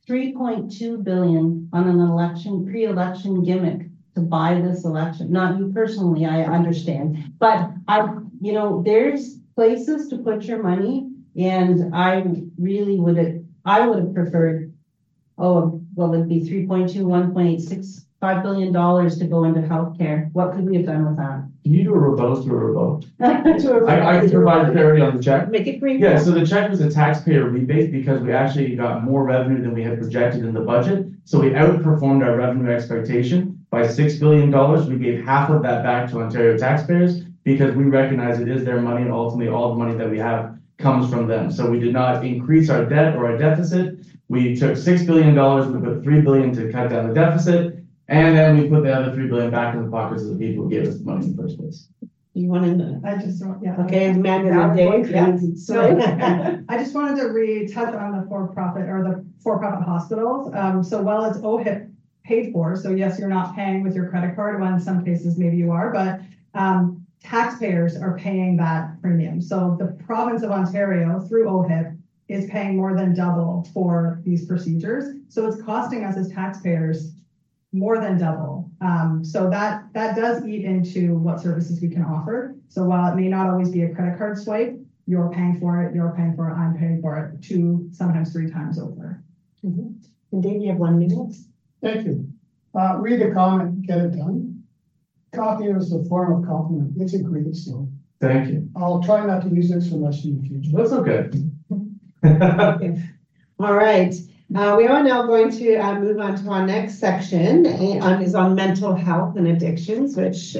3.2 billion on an pre-election gimmick to buy this election. Not you personally, I understand, but there's places to put your money, and I would have preferred, it'd be 3.2, 1.865 billion dollars to go into healthcare. What could we have done with that? Can you do a rebuttal to a rebuttal? I can provide clarity on the check. Make it brief. Yeah, so the check was a taxpayer rebate because we actually got more revenue than we had projected in the budget. So we outperformed our revenue expectation by $6 billion. We gave half of that back to Ontario taxpayers because we recognize it is their money, and ultimately all the money that we have comes from them. So we did not increase our debt or our deficit. We took $6 billion, we put $3 billion to cut down the deficit, and then we put the other $3 billion back in the pockets of the people who gave us the money in the first place. You want to? I just, yeah. Okay, Amanda and Dave. Yeah. Sorry. I just wanted to touch on the for-profit hospitals. So while it's OHIP paid for, so yes, you're not paying with your credit card. Well, in some cases, maybe you are, but taxpayers are paying that premium. So the province of Ontario, through OHIP, is paying more than double for these procedures. So it's costing us as taxpayers more than double. So that does eat into what services we can offer. So while it may not always be a credit card swipe, you're paying for it, I'm paying for it 2, sometimes 3 times over. Mm-hmm. And Dave, you have 1 minute. Thank you. Read the comment, get it done. Copy is a form of compliment. It's a great skill. Thank you. I'll try not to use it so much in the future. That's okay. Okay. All right. We are now going to move on to our next section, is on mental health and addictions, which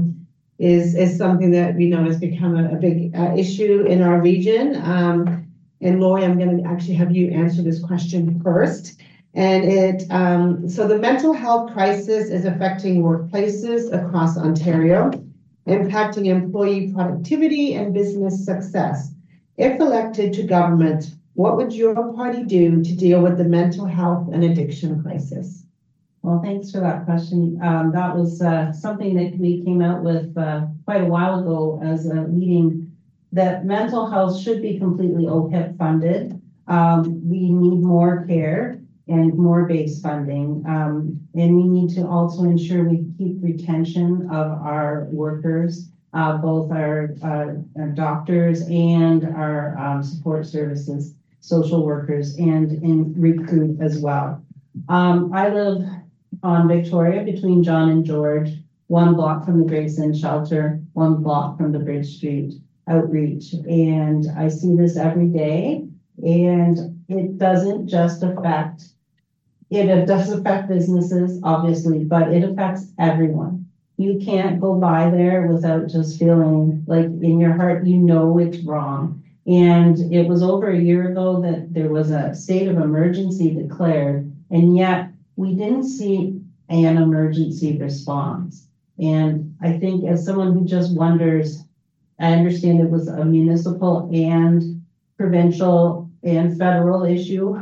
is something that we know has become a big issue in our region. And Lori, I'm going to actually have you answer this question first. And so the mental health crisis is affecting workplaces across Ontario, impacting employee productivity and business success. If elected to government, what would your party do to deal with the mental health and addiction crisis? Well, thanks for that question. That was something that we came out with quite a while ago as a meeting, that mental health should be completely OHIP funded. We need more care and more base funding. And we need to also ensure we keep retention of our workers, both our doctors and our support services, social workers, and in recruit as well. I live on Victoria between John and George, 1 block from the Grayson shelter, 1 block from the Bridge Street outreach. And I see this every day, and it doesn't just affect, it does affect businesses, obviously, but it affects everyone. You can't go by there without just feeling like in your heart, it's wrong. And it was over a year ago that there was a state of emergency declared, and yet we didn't see an emergency response. And I think as someone who just wonders, I understand it was a municipal and provincial and federal issue.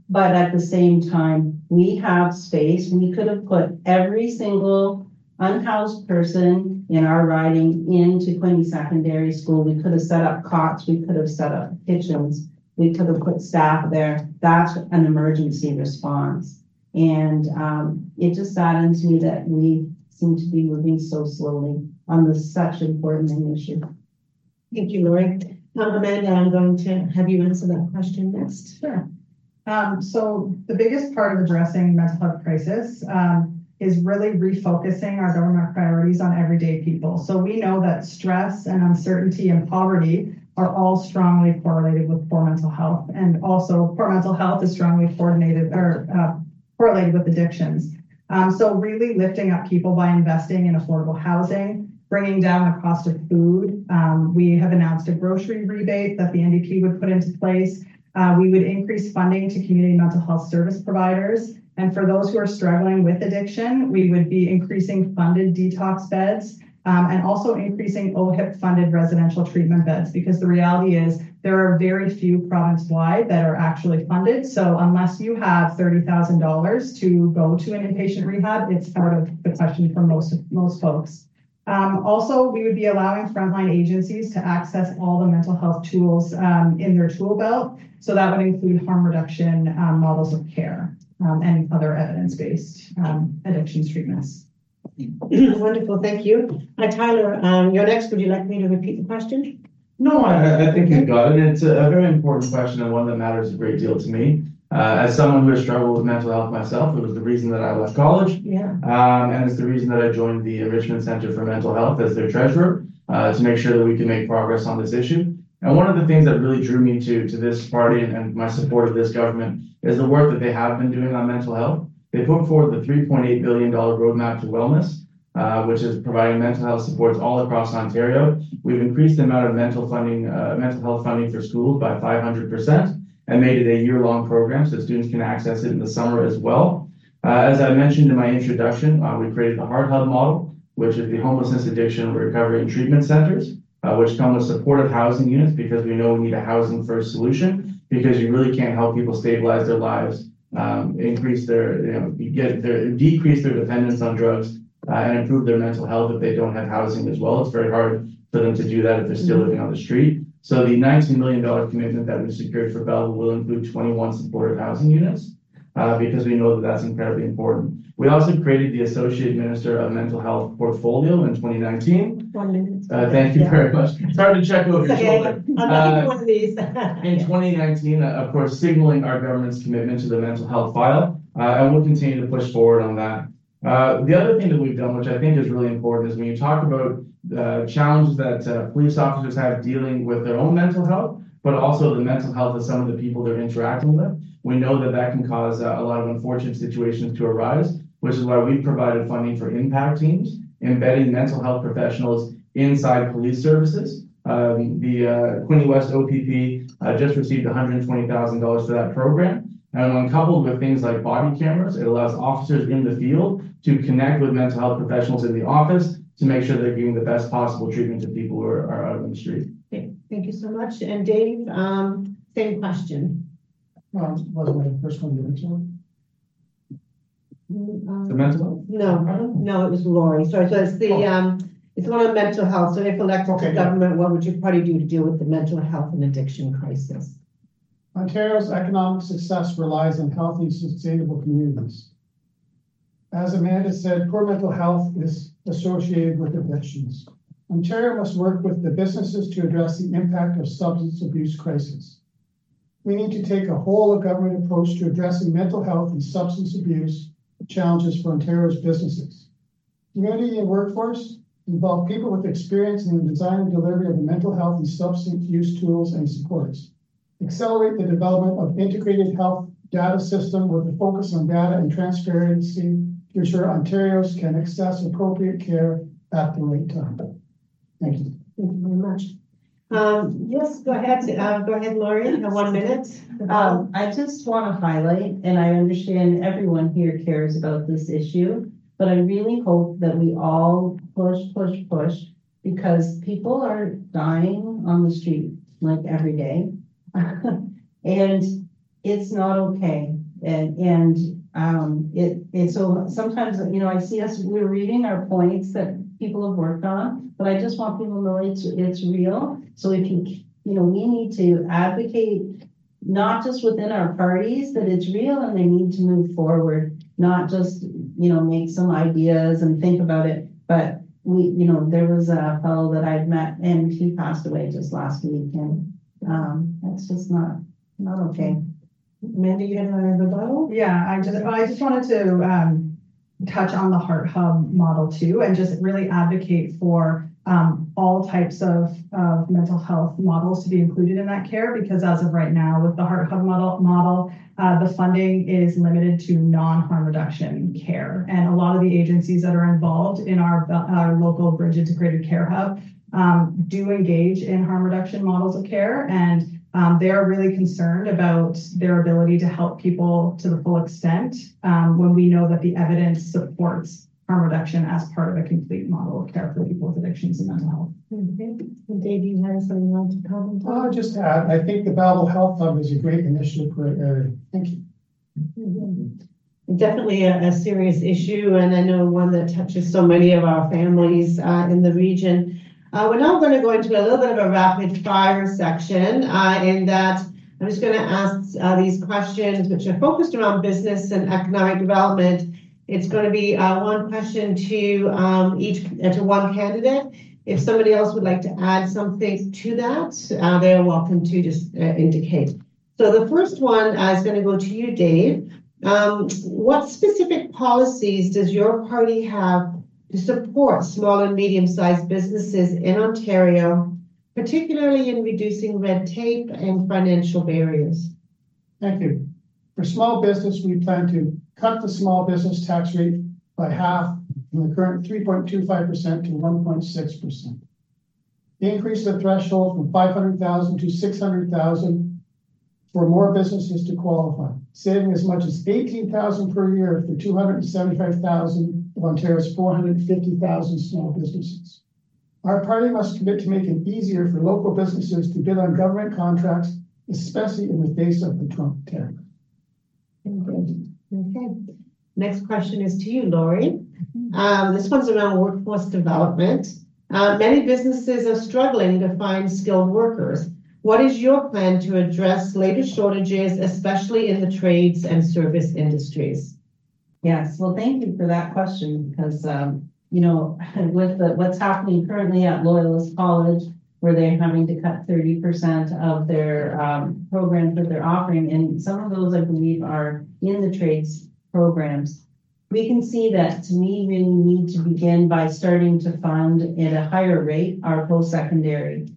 But at the same time, we have space. We could have put every single unhoused person in our riding into Quinte Secondary School. We could have set up cots. We could have set up kitchens. We could have put staff there. That's an emergency response. And it just saddens me that we seem to be moving so slowly on this such important issue. Thank you, Lori. Amanda, I'm going to have you answer that question next. Sure. So the biggest part of addressing mental health crisis is really refocusing our government priorities on everyday people. So we know that stress and uncertainty and poverty are all strongly correlated with poor mental health. And also poor mental health is strongly correlated with addictions. So really lifting up people by investing in affordable housing, bringing down the cost of food. We have announced a grocery rebate that the NDP would put into place. We would increase funding to community mental health service providers. And for those who are struggling with addiction, we would be increasing funded detox beds and also increasing OHIP funded residential treatment beds, because the reality is there are very few province-wide that are actually funded. So unless you have $30,000 to go to an inpatient rehab, it's out of the question for most folks. Also, we would be allowing frontline agencies to access all the mental health tools in their tool belt. So that would include harm reduction models of care and other evidence-based addictions treatments. Wonderful, thank you. Tyler, you're next. Would you like me to repeat the question? No, I think you've got it. It's a very important question and one that matters a great deal to me. As someone who has struggled with mental health myself, it was the reason that I left college. Yeah. And it's the reason that I joined the Richmond Centre for Mental Health as their treasurer to make sure that we can make progress on this issue. And one of the things that really drew me to this party and my support of this government is the work that they have been doing on mental health. They put forward the $3.8 billion roadmap to wellness, which is providing mental health supports all across Ontario. We've increased the amount of mental health funding for schools by 500% and made it a year-long program so students can access it in the summer as well. As I mentioned in my introduction, we created the Heart Hub model, which is the homelessness, addiction, recovery, and treatment centers, which come with supportive housing units, because we know we need a housing first solution, because you really can't help people stabilize their lives, decrease their dependence on drugs, and improve their mental health if they don't have housing as well. It's very hard for them to do that if they're still living on the street. So the $19 million commitment that we secured for Belleville will include 21 supportive housing units, because we know that that's incredibly important. We also created the Associate Minister of Mental Health portfolio in 2019. 1 minute. Thank you very much. It's hard to check over your shoulder. I'll give you one of these. In 2019, of course, signaling our government's commitment to the mental health file, and we'll continue to push forward on that. The other thing that we've done, which I think is really important, is when you talk about the challenges that police officers have dealing with their own mental health, but also the mental health of some of the people they're interacting with. We know that that can cause a lot of unfortunate situations to arise, which is why we've provided funding for impact teams, embedding mental health professionals inside police services. The Quinte West OPP just received $120,000 for that program. And when coupled with things like body cameras, it allows officers in the field to connect with mental health professionals in the office to make sure they're giving the best possible treatment to people who are out on the street. Okay, thank you so much. And Dave, same question. Wasn't the first one you mentioned? The mental health? No, it was Lori. Sorry, so it's the it's one on mental health. So if elected to government, what would your party do to deal with the mental health and addiction crisis? Ontario's economic success relies on healthy and sustainable communities. As Amanda said, poor mental health is associated with addictions. Ontario must work with the businesses to address the impact of substance abuse crisis. We need to take a whole of government approach to addressing mental health and substance abuse challenges for Ontario's businesses. Community and workforce involve people with experience in the design and delivery of the mental health and substance use tools and supports. Accelerate the development of integrated health data system with a focus on data and transparency to ensure Ontarians can access appropriate care at the right time. Thank you. Thank you very much. Yes, go ahead. Go ahead, Lori. You have 1 minute. I just want to highlight, and I understand everyone here cares about this issue, but I really hope that we all push, because people are dying on the street like every day. And it's not okay. So sometimes, I see we're reading our points that people have worked on, but I just want people to know it's real. So if we need to advocate, not just within our parties, that it's real and they need to move forward, not just, make some ideas and think about it. But there was a fellow that I'd met and he passed away just last week, and that's just not okay. Amanda, you had another rebuttal? Yeah, I just wanted to touch on the Heart Hub model too, and just really advocate for all types of mental health models to be included in that care, because as of right now, with the Heart Hub model, the funding is limited to non-harm reduction care. And a lot of the agencies that are involved in our local Bridge Integrated Care Hub do engage in harm reduction models of care, and they are really concerned about their ability to help people to the full extent when we know that the evidence supports harm reduction as part of a complete model of care for people with addictions and mental health. Okay. And Dave, you have something you want to comment on? I'll just add, I think the Babel Health Hub is a great initiative for our area. Thank you. Definitely a serious issue, and I know one that touches so many of our families in the region. We're now going to go into a little bit of a rapid fire section in that I'm just going to ask these questions which are focused around business and economic development. It's going to be one question to one candidate. If somebody else would like to add something to that, they're welcome to just indicate. So the first one is going to go to you, Dave. What specific policies does your party have to support small and medium-sized businesses in Ontario, particularly in reducing red tape and financial barriers? Thank you. For small business, we plan to cut the small business tax rate by half from the current 3.25% to 1.6%. Increase the threshold from 500,000 to 600,000 for more businesses to qualify, saving as much as 18,000 per year for 275,000 of Ontario's 450,000 small businesses. Our party must commit to make it easier for local businesses to bid on government contracts, especially in the face of the Trump tariff. Okay. Next question is to you, Lori. This one's around workforce development. Many businesses are struggling to find skilled workers. What is your plan to address labor shortages, especially in the trades and service industries? Yes, well, thank you for that question, because, with what's happening currently at Loyalist College, where they're having to cut 30% of their programs that they're offering, and some of those, I believe, are in the trades programs. We can see that we really need to begin by starting to fund at a higher rate our post-secondary,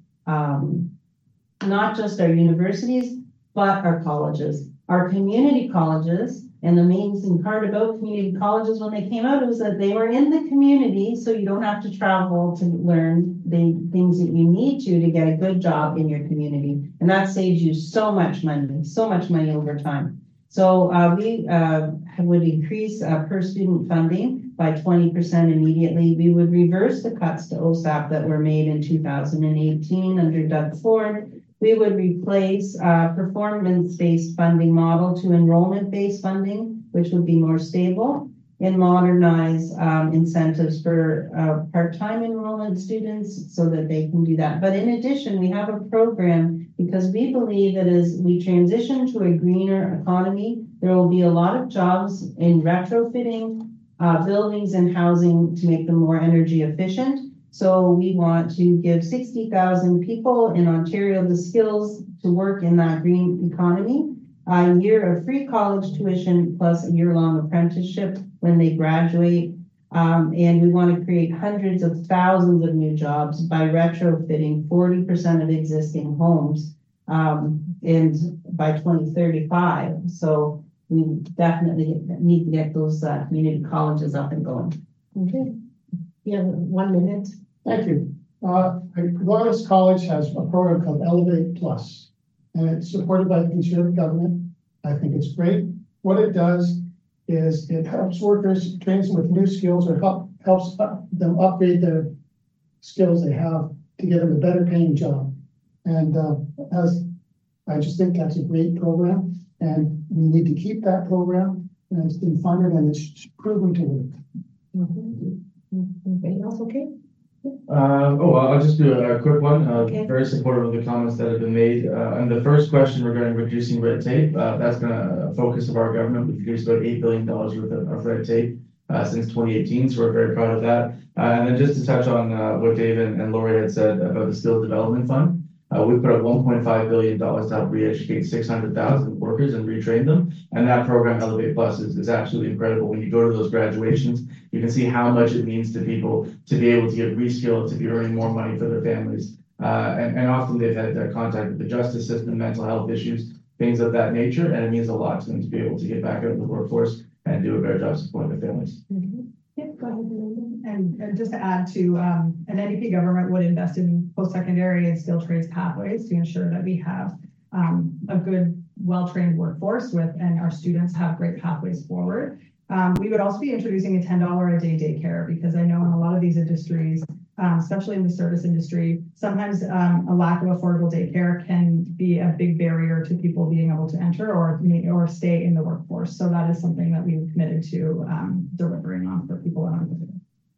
not just our universities, but our colleges, our community colleges. And the amazing part about community colleges when they came out was that they were in the community, so you don't have to travel to learn the things that you need to get a good job in your community. And that saves you so much money over time. So we would increase per student funding by 20% immediately. We would reverse the cuts to OSAP that were made in 2018 under Doug Ford. We would replace performance-based funding model to enrollment-based funding, which would be more stable, and modernize incentives for part-time enrollment students so that they can do that. But in addition, we have a program because we believe that as we transition to a greener economy, there will be a lot of jobs in retrofitting buildings and housing to make them more energy efficient. So we want to give 60,000 people in Ontario the skills to work in that green economy, a year of free college tuition plus a year-long apprenticeship when they graduate. And we want to create hundreds of thousands of new jobs by retrofitting 40% of existing homes and by 2035. So we definitely need to get those community colleges up and going. Okay. You have 1 minute. Thank you. Loyalist College has a program called Elevate Plus, and it's supported by the Conservative government. I think it's great. What it does is it helps workers, trains them with new skills, or helps them upgrade their skills they have to get them a better paying job. And as I just think that's a great program, and we need to keep that program, and it's been funded and it's proven to work. Anybody else okay? I'll just do a quick one. Okay. Very supportive of the comments that have been made. And the first question regarding reducing red tape, that's been a focus of our government. We've reduced about $8 billion worth of red tape since 2018, so we're very proud of that. And then just to touch on what Dave and Lori had said about the Skills Development Fund, we put up $1.5 billion to help re-educate 600,000 workers and retrain them. And that program, Elevate Plus, is absolutely incredible. When you go to those graduations, you can see how much it means to people to be able to get reskilled, to be earning more money for their families. And often they've had contact with the justice system, mental health issues, things of that nature. And it means a lot to them to be able to get back out in the workforce and do a better job supporting their families. Yeah, go ahead, Amanda. And just to add to, an NDP government would invest in post-secondary and skilled trades pathways to ensure that we have a good, well-trained workforce and our students have great pathways forward. We would also be introducing a $10 a day daycare, because I know in a lot of these industries, especially in the service industry, sometimes a lack of affordable daycare can be a big barrier to people being able to enter or stay in the workforce. So that is something that we've committed to delivering on for people in our community.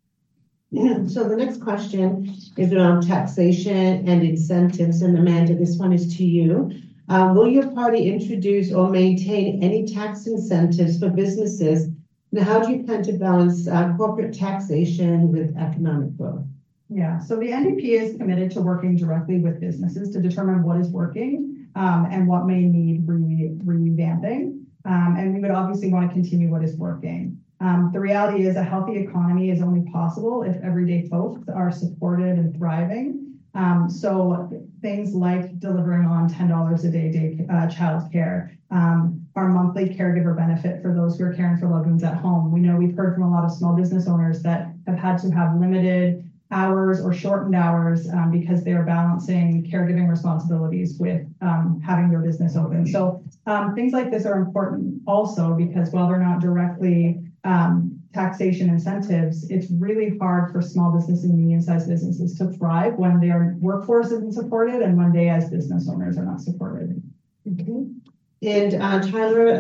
Yeah, so the next question is around taxation and incentives. And Amanda, this one is to you. Will your party introduce or maintain any tax incentives for businesses? And how do you plan to balance corporate taxation with economic growth? Yeah, so the NDP is committed to working directly with businesses to determine what is working and what may need revamping. And we would obviously want to continue what is working. The reality is a healthy economy is only possible if everyday folks are supported and thriving. So things like delivering on $10 a day childcare, our monthly caregiver benefit for those who are caring for loved ones at home. We know we've heard from a lot of small business owners that have had to have limited hours or shortened hours because they're balancing caregiving responsibilities with having their business open. So things like this are important also, because while they're not directly taxation incentives, it's really hard for small business and medium-sized businesses to thrive when their workforce isn't supported and when they as business owners are not supported. Okay. And Tyler,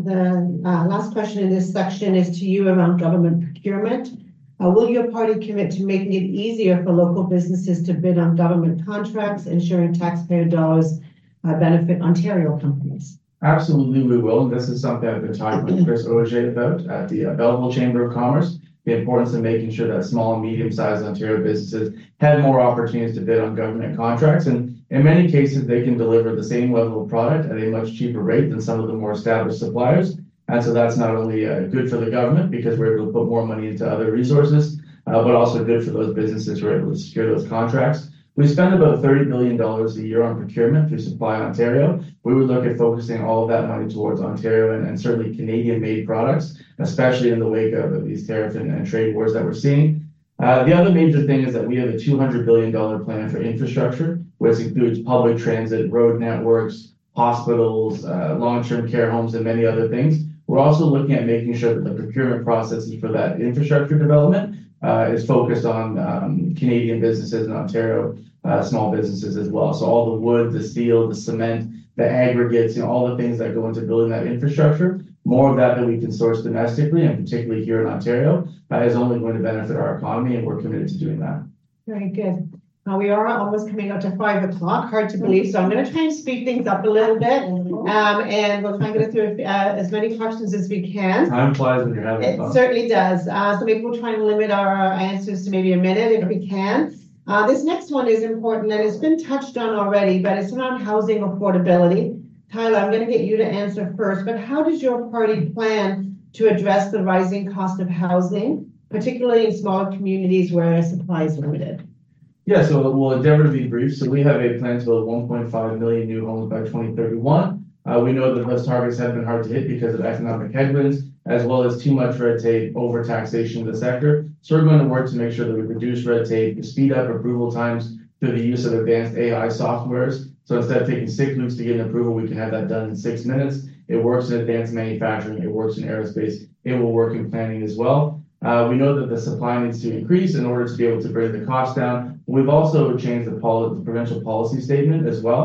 the last question in this section is to you around government procurement. Will your party commit to making it easier for local businesses to bid on government contracts, ensuring taxpayer dollars benefit Ontario companies? Absolutely, we will. And this is something I've been talking with Chris Auger about at the Belleville Chamber of Commerce, the importance of making sure that small and medium-sized Ontario businesses have more opportunities to bid on government contracts. And in many cases, they can deliver the same level of product at a much cheaper rate than some of the more established suppliers. And so that's not only good for the government because we're able to put more money into other resources, but also good for those businesses who are able to secure those contracts. We spend about $30 billion a year on procurement through Supply Ontario. We would look at focusing all of that money towards Ontario and certainly Canadian-made products, especially in the wake of these tariff and trade wars that we're seeing. The other major thing is that we have a $200 billion plan for infrastructure, which includes public transit, road networks, hospitals, long-term care homes, and many other things. We're also looking at making sure that the procurement processes for that infrastructure development is focused on Canadian businesses and Ontario small businesses as well. So all the wood, the steel, the cement, the aggregates, all the things that go into building that infrastructure, more of that we can source domestically, and particularly here in Ontario, is only going to benefit our economy, and we're committed to doing that. Very good. We are almost coming up to 5 o'clock, hard to believe. So I'm going to try and speed things up a little bit. And we'll try and get through as many questions as we can. Time flies when you're having fun. It certainly does. So maybe we'll try and limit our answers to maybe a minute if we can. This next one is important and it's been touched on already, but it's around housing affordability. Tyler, I'm going to get you to answer first, but how does your party plan to address the rising cost of housing, particularly in smaller communities where supply is limited? Yeah, so we'll endeavor to be brief. So we have a plan to build 1.5 million new homes by 2031. We know that those targets have been hard to hit because of economic headwinds, as well as too much red tape, over taxation of the sector. So we're going to work to make sure that we reduce red tape, speed up approval times through the use of advanced AI softwares. So instead of taking 6 weeks to get an approval, we can have that done in 6 minutes. It works in advanced manufacturing. It works in aerospace. It will work in planning as well. We know that the supply needs to increase in order to be able to bring the cost down. We've also changed the provincial policy statement as well.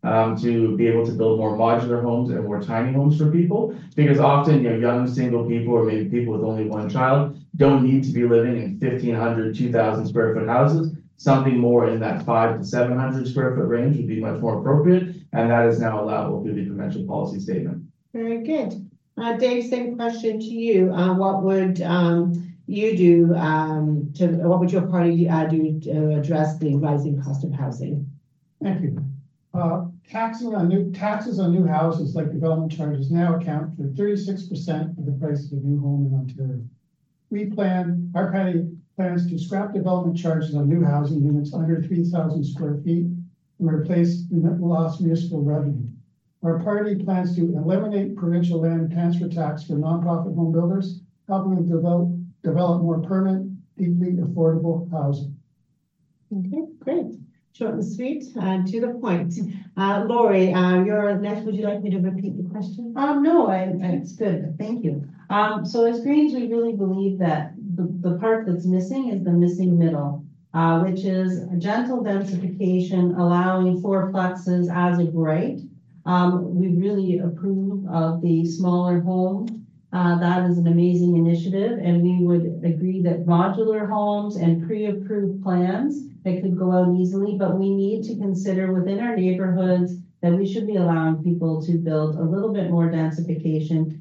to be able to build more modular homes and more tiny homes for people. Because often, young single people or maybe people with only one child don't need to be living in 1,500, 2,000 square foot houses. Something more in that 500 to 700 square foot range would be much more appropriate. And that is now allowable through the provincial policy statement. Very good. Dave, same question to you. What would you do what would your party do to address the rising cost of housing? Thank you. Taxes on new houses like development charges now account for 36% of the price of a new home in Ontario. Our party plans to scrap development charges on new housing units under 3,000 square feet and replace lost municipal revenue. Our party plans to eliminate provincial land transfer tax for nonprofit home builders, helping them develop more permanent, deeply affordable housing. Okay, great. Short and sweet, and to the point. Lori, you're next. Would you like me to repeat the question? No, it's good. Thank you. So as Greens, we really believe that the part that's missing is the missing middle, which is a gentle densification, allowing fourplexes as of right. We really approve of the smaller home. That is an amazing initiative, and we would agree that modular homes and pre-approved plans that could go out easily, but we need to consider within our neighborhoods that we should be allowing people to build a little bit more densification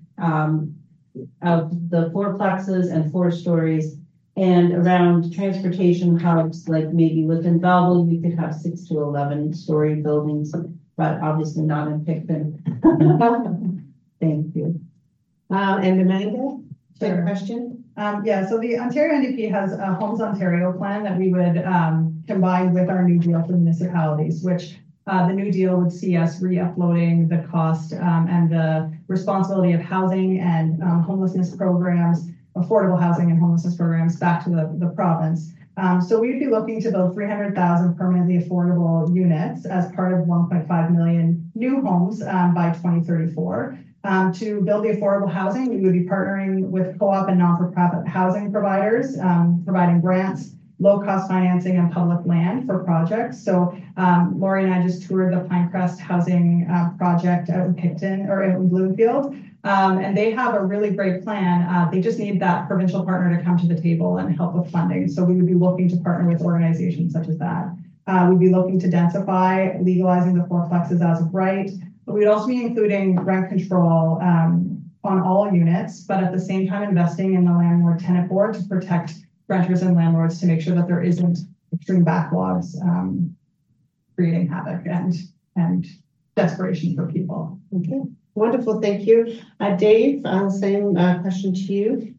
of the fourplexes and 4 stories, and around transportation hubs, like maybe within Belleville, we could have 6 to 11 story buildings, but obviously not in Picton. Thank you. And Amanda, same Sure. question. Yeah, so the Ontario NDP has a Homes Ontario plan that we would combine with our New Deal for municipalities, which the New Deal would see us re-uploading the cost and the responsibility of housing and homelessness programs, affordable housing and homelessness programs back to the province. So we'd be looking to build 300,000 permanently affordable units as part of 1.5 million new homes by 2034. To build the affordable housing, we would be partnering with co-op and non-for-profit housing providers, providing grants, low-cost financing, and public land for projects. So Lori and I just toured the Pinecrest housing project out in Picton or in Bloomfield, and they have a really great plan. They just need that provincial partner to come to the table and help with funding. So we would be looking to partner with organizations such as that. We'd be looking to densify, legalizing the fourplexes as of right. But we'd also be including rent control on all units, but at the same time investing in the landlord tenant board to protect renters and landlords to make sure that there isn't extreme backlogs creating havoc and desperation for people. Okay, wonderful, thank you. Dave, same question to you.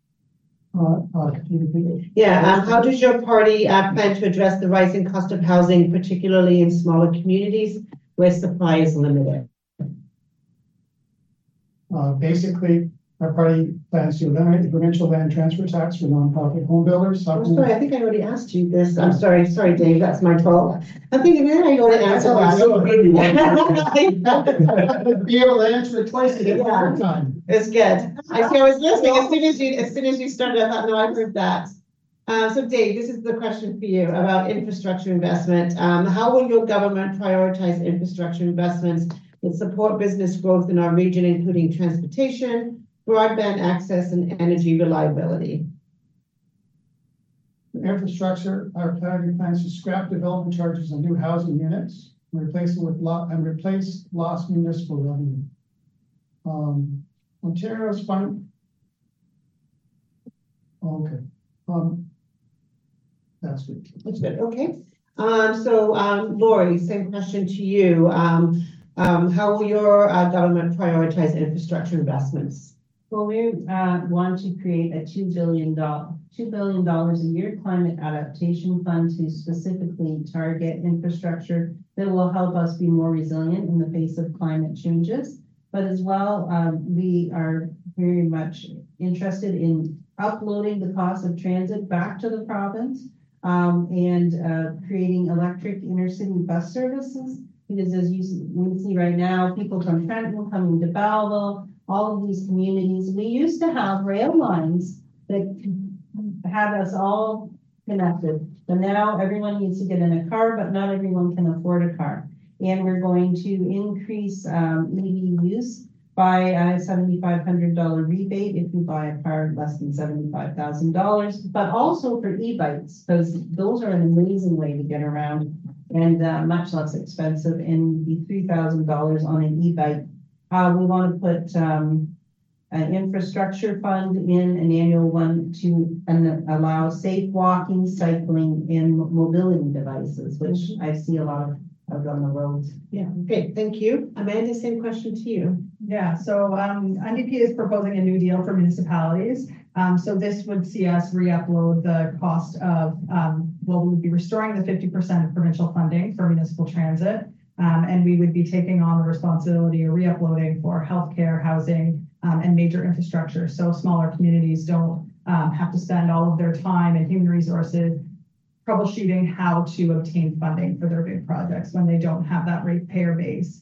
Can you repeat it? Yeah, how does your party plan to address the rising cost of housing, particularly in smaller communities where supply is limited? Basically, our party plans to eliminate the provincial land transfer tax for nonprofit home builders. I'm sorry, I think I already asked you this. I'm sorry, Dave, that's my fault. I'm thinking, man, I already answered that. Be able to answer it twice to get more time. It's good. I was listening as soon as you started. I thought, no, I've heard that. So Dave, this is the question for you about infrastructure investment. How will your government prioritize infrastructure investments that support business growth in our region, including transportation, broadband access, and energy reliability? Infrastructure, our party plans to scrap development charges on new housing units and replace lost municipal revenue. Ontario's fund. Okay. That's good. That's good. Okay. Lori, same question to you. How will your government prioritize infrastructure investments? Well, we want to create a $2 billion a year climate adaptation fund to specifically target infrastructure that will help us be more resilient in the face of climate changes. But as well, we are very much interested in uploading the cost of transit back to the province and creating electric intercity bus services. Because as we see right now, people from Trenton coming to Belleville, all of these communities, we used to have rail lines that had us all connected. But now everyone needs to get in a car, but not everyone can afford a car. And we're going to increase EV use by a $7,500 rebate if you buy a car less than $75,000, but also for e-bikes, because those are an amazing way to get around and much less expensive, and be $3,000 on an e-bike. We want to put an infrastructure fund in, an annual one, to allow safe walking, cycling, and mobility devices, which I see a lot of out on the roads. Yeah, great, thank you. Amanda, same question to you. Yeah, so NDP is proposing a new deal for municipalities. So this would see us re-upload the cost of, we would be restoring the 50% of provincial funding for municipal transit. And we would be taking on the responsibility of re-uploading for healthcare, housing, and major infrastructure. So smaller communities don't have to spend all of their time and human resources troubleshooting how to obtain funding for their big projects when they don't have that ratepayer base.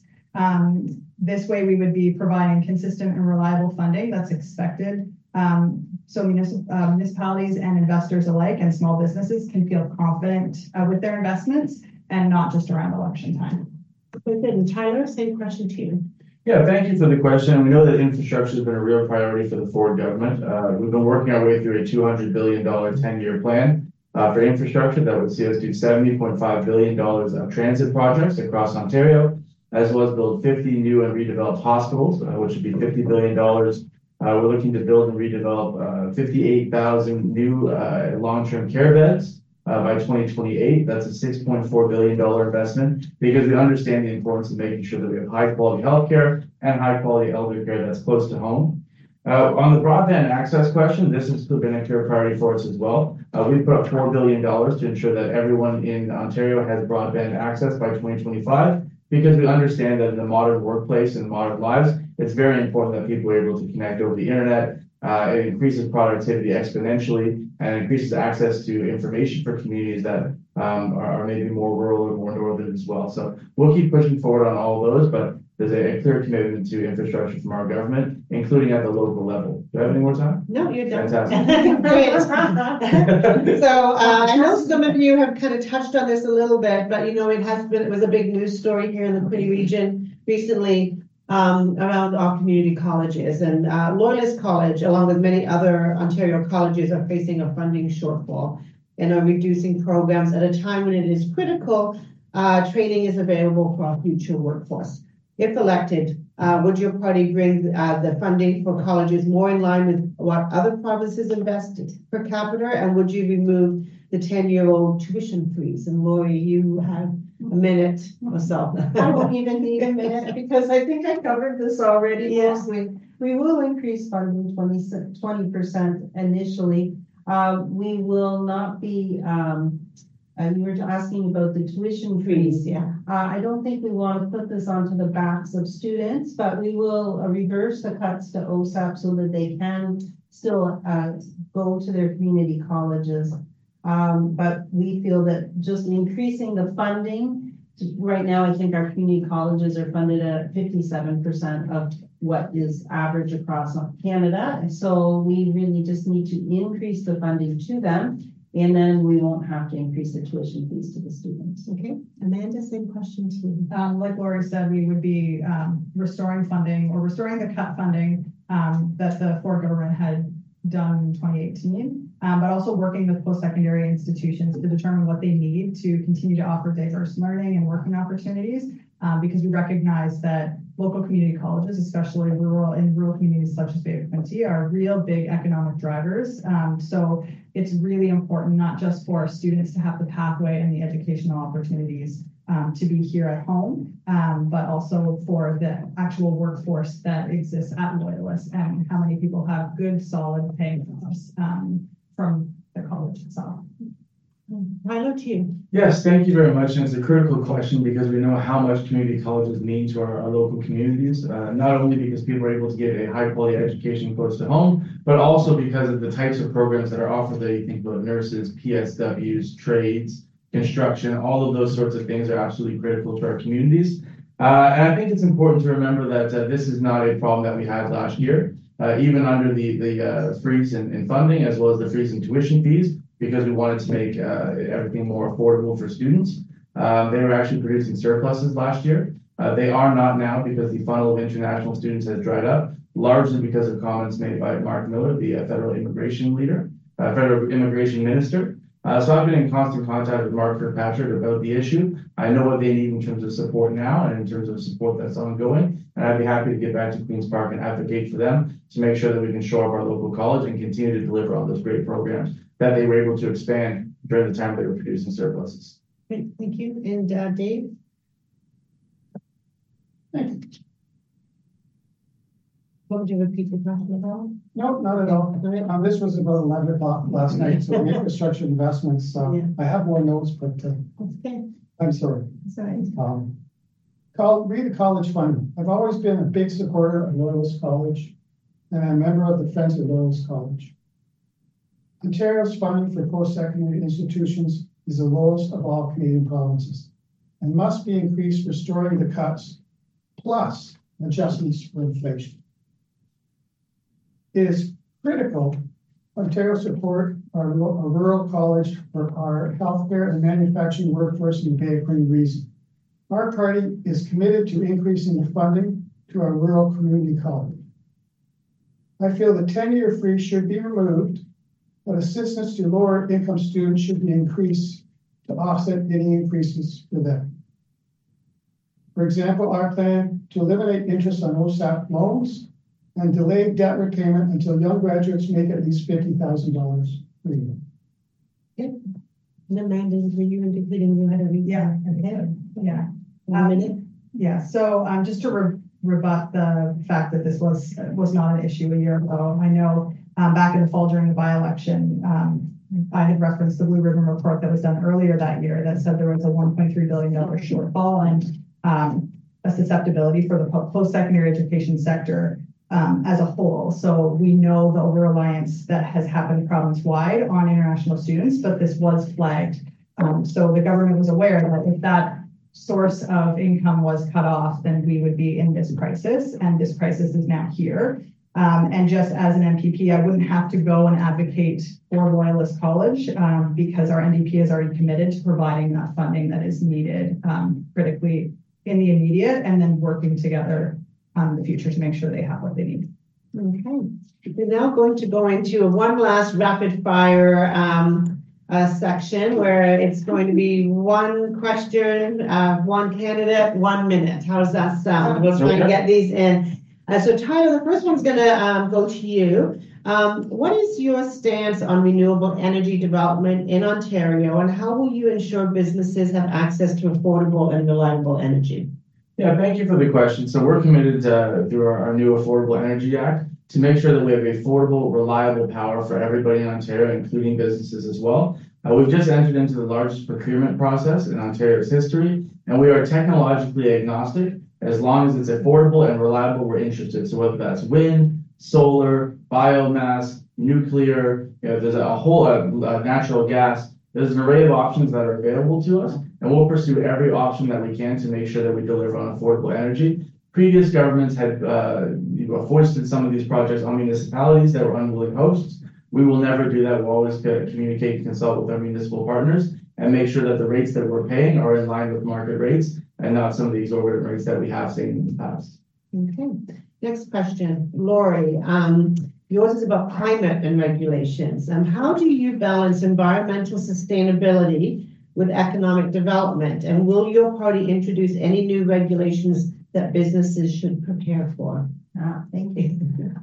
This way we would be providing consistent and reliable funding that's expected. So municipalities and investors alike and small businesses can feel confident with their investments and not just around election time. Good. And Tyler, same question to you. Yeah, thank you for the question. We know that infrastructure has been a real priority for the Ford government. We've been working our way through a $200 billion 10-year plan for infrastructure that would see us do $70.5 billion of transit projects across Ontario, as well as build 50 new and redeveloped hospitals, which would be $50 billion. We're looking to build and redevelop 58,000 new long-term care beds by 2028. That's a $6.4 billion investment, because we understand the importance of making sure that we have high quality healthcare and high quality elder care that's close to home. On the broadband access question, this has been a clear priority for us as well. We put up $4 billion to ensure that everyone in Ontario has broadband access by 2025, because we understand that in the modern workplace and modern lives, it's very important that people are able to connect over the internet. It increases productivity exponentially and increases access to information for communities that are maybe more rural or more northern as well. So we'll keep pushing forward on all of those, but there's a clear commitment to infrastructure from our government, including at the local level. Do you have any more time? No, you're done. Fantastic. Great. So I know some of you have kind of touched on this a little bit, but it was a big news story here in the Quinte region recently around our community colleges, and Loyalist College, along with many other Ontario colleges, are facing a funding shortfall and are reducing programs at a time when it is critical training is available for our future workforce. If elected, would your party bring the funding for colleges more in line with what other provinces invest per capita, and would you remove the 10-year-old tuition freeze? And Lori, you have a minute or so. I won't even need a minute, because I think I covered this already. Yes. We will increase funding 20% initially. We will not be, you were asking about the tuition freeze. Yeah. I don't think we want to put this onto the backs of students, but we will reverse the cuts to OSAP so that they can still go to their community colleges. But we feel that just increasing the funding, right now I think our community colleges are funded at 57% of what is average across Canada. So we really just need to increase the funding to them, and then we won't have to increase the tuition fees to the students. Okay, Amanda, same question to you. Like Lori said, we would be restoring funding, or restoring the cut funding that the Ford government had done in 2018, but also working with post-secondary institutions to determine what they need to continue to offer diverse learning and working opportunities, because we recognize that local community colleges, especially rural communities such as Bay of Quinte, are real big economic drivers. So it's really important not just for students to have the pathway and the educational opportunities to be here at home, but also for the actual workforce that exists at Loyalist, and how many people have good, solid paying jobs from the college itself. Tyler, to you. Yes, thank you very much. And it's a critical question, because we know how much community colleges mean to our local communities, not only because people are able to get a high quality education close to home, but also because of the types of programs that are offered there. You think about nurses, PSWs, trades, construction, all of those sorts of things are absolutely critical to our communities. And I think it's important to remember that this is not a problem that we had last year, even under the freeze in funding, as well as the freeze in tuition fees, because we wanted to make everything more affordable for students. They were actually producing surpluses last year. They are not now because the funnel of international students has dried up, largely because of comments made by Mark Miller, the federal immigration minister. So I've been in constant contact with Mark Kirkpatrick about the issue. I know what they need in terms of support now and in terms of support that's ongoing. And I'd be happy to get back to Queen's Park and advocate for them to make sure that we can shore up our local college and continue to deliver on those great programs that they were able to expand during the time they were producing surpluses. Great, thank you. And Dave? Thank you. What would you repeat the question about? No, not at all. This was about 11 o'clock last night, so infrastructure investments. Yeah. I have more notes, but Okay, I'm sorry. sorry. Read the college fund. I've always been a big supporter of Loyalist College, and I'm a member of the Friends of Loyalist College. Ontario's funding for post-secondary institutions is the lowest of all Canadian provinces and must be increased, restoring the cuts plus adjustments for inflation. It is critical Ontario support our rural college for our healthcare and manufacturing workforce in the Bay of Quinte region. Our party is committed to increasing the funding to our rural community college. I feel the 10-year freeze should be removed, but assistance to lower income students should be increased to offset any increases for them. For example, our plan to eliminate interest on OSAP loans and delay debt repayment until young graduates make at least $50,000 per year. And Amanda, were you indicating you had a read? Yeah. Okay. Yeah. 1 minute. Yeah, so just to rebut the fact that this was not an issue a year ago, I know back in the fall during the by-election, I had referenced the Blue Ribbon report that was done earlier that year that said there was a $1.3 billion shortfall and a susceptibility for the post-secondary education sector as a whole. So we know the over-reliance that has happened province-wide on international students, but this was flagged. So the government was aware that if that source of income was cut off, then we would be in this crisis, and this crisis is now here. And just as an MPP, I wouldn't have to go and advocate for Loyalist College because our NDP is already committed to providing that funding that is needed critically in the immediate, and then working together in the future to make sure they have what they need. Okay, we're now going to go into one last rapid fire section where it's going to be one question, one candidate, 1 minute. How does that sound? We'll try and get these in. So Tyler, the first one's going to go to you. What is your stance on renewable energy development in Ontario, and how will you ensure businesses have access to affordable and reliable energy? Yeah, thank you for the question. So we're committed through our new Affordable Energy Act to make sure that we have affordable, reliable power for everybody in Ontario, including businesses as well. We've just entered into the largest procurement process in Ontario's history, and we are technologically agnostic. As long as it's affordable and reliable, we're interested. So whether that's wind, solar, biomass, nuclear, there's a whole natural gas. There's an array of options that are available to us, and we'll pursue every option that we can to make sure that we deliver on affordable energy. Previous governments had foisted some of these projects on municipalities that were unwilling hosts. We will never do that. We'll always communicate and consult with our municipal partners and make sure that the rates that we're paying are in line with market rates and not some of the exorbitant rates that we have seen in the past. Okay, next question, Lori. Yours is about climate and regulations. How do you balance environmental sustainability with economic development? And will your party introduce any new regulations that businesses should prepare for? Thank you.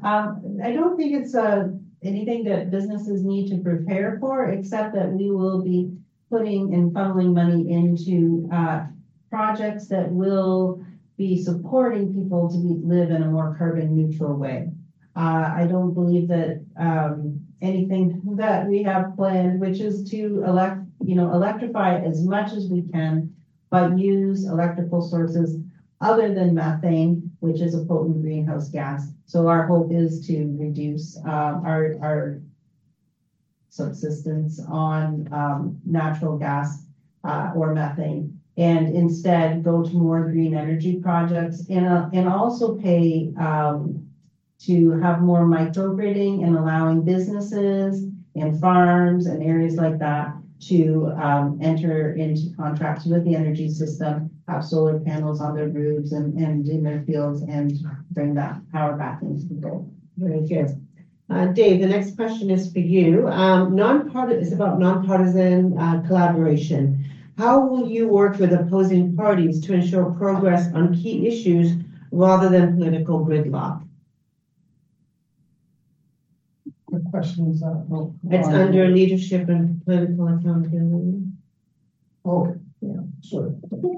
I don't think it's anything that businesses need to prepare for, except that we will be putting and funneling money into projects that will be supporting people to live in a more carbon neutral way. I don't believe that anything that we have planned, which is to electrify as much as we can, but use electrical sources other than methane, which is a potent greenhouse gas. So our hope is to reduce our subsistence on natural gas or methane, and instead go to more green energy projects, and also pay to have more microgridding and allowing businesses and farms and areas like that to enter into contracts with the energy system, have solar panels on their roofs and in their fields, and bring that power back into the grid. Very good. Dave, the next question is for you. It's about nonpartisan collaboration. How will you work with opposing parties to ensure progress on key issues rather than political gridlock? What question is that? It's under leadership and political accountability. Okay. Yeah. Sorry.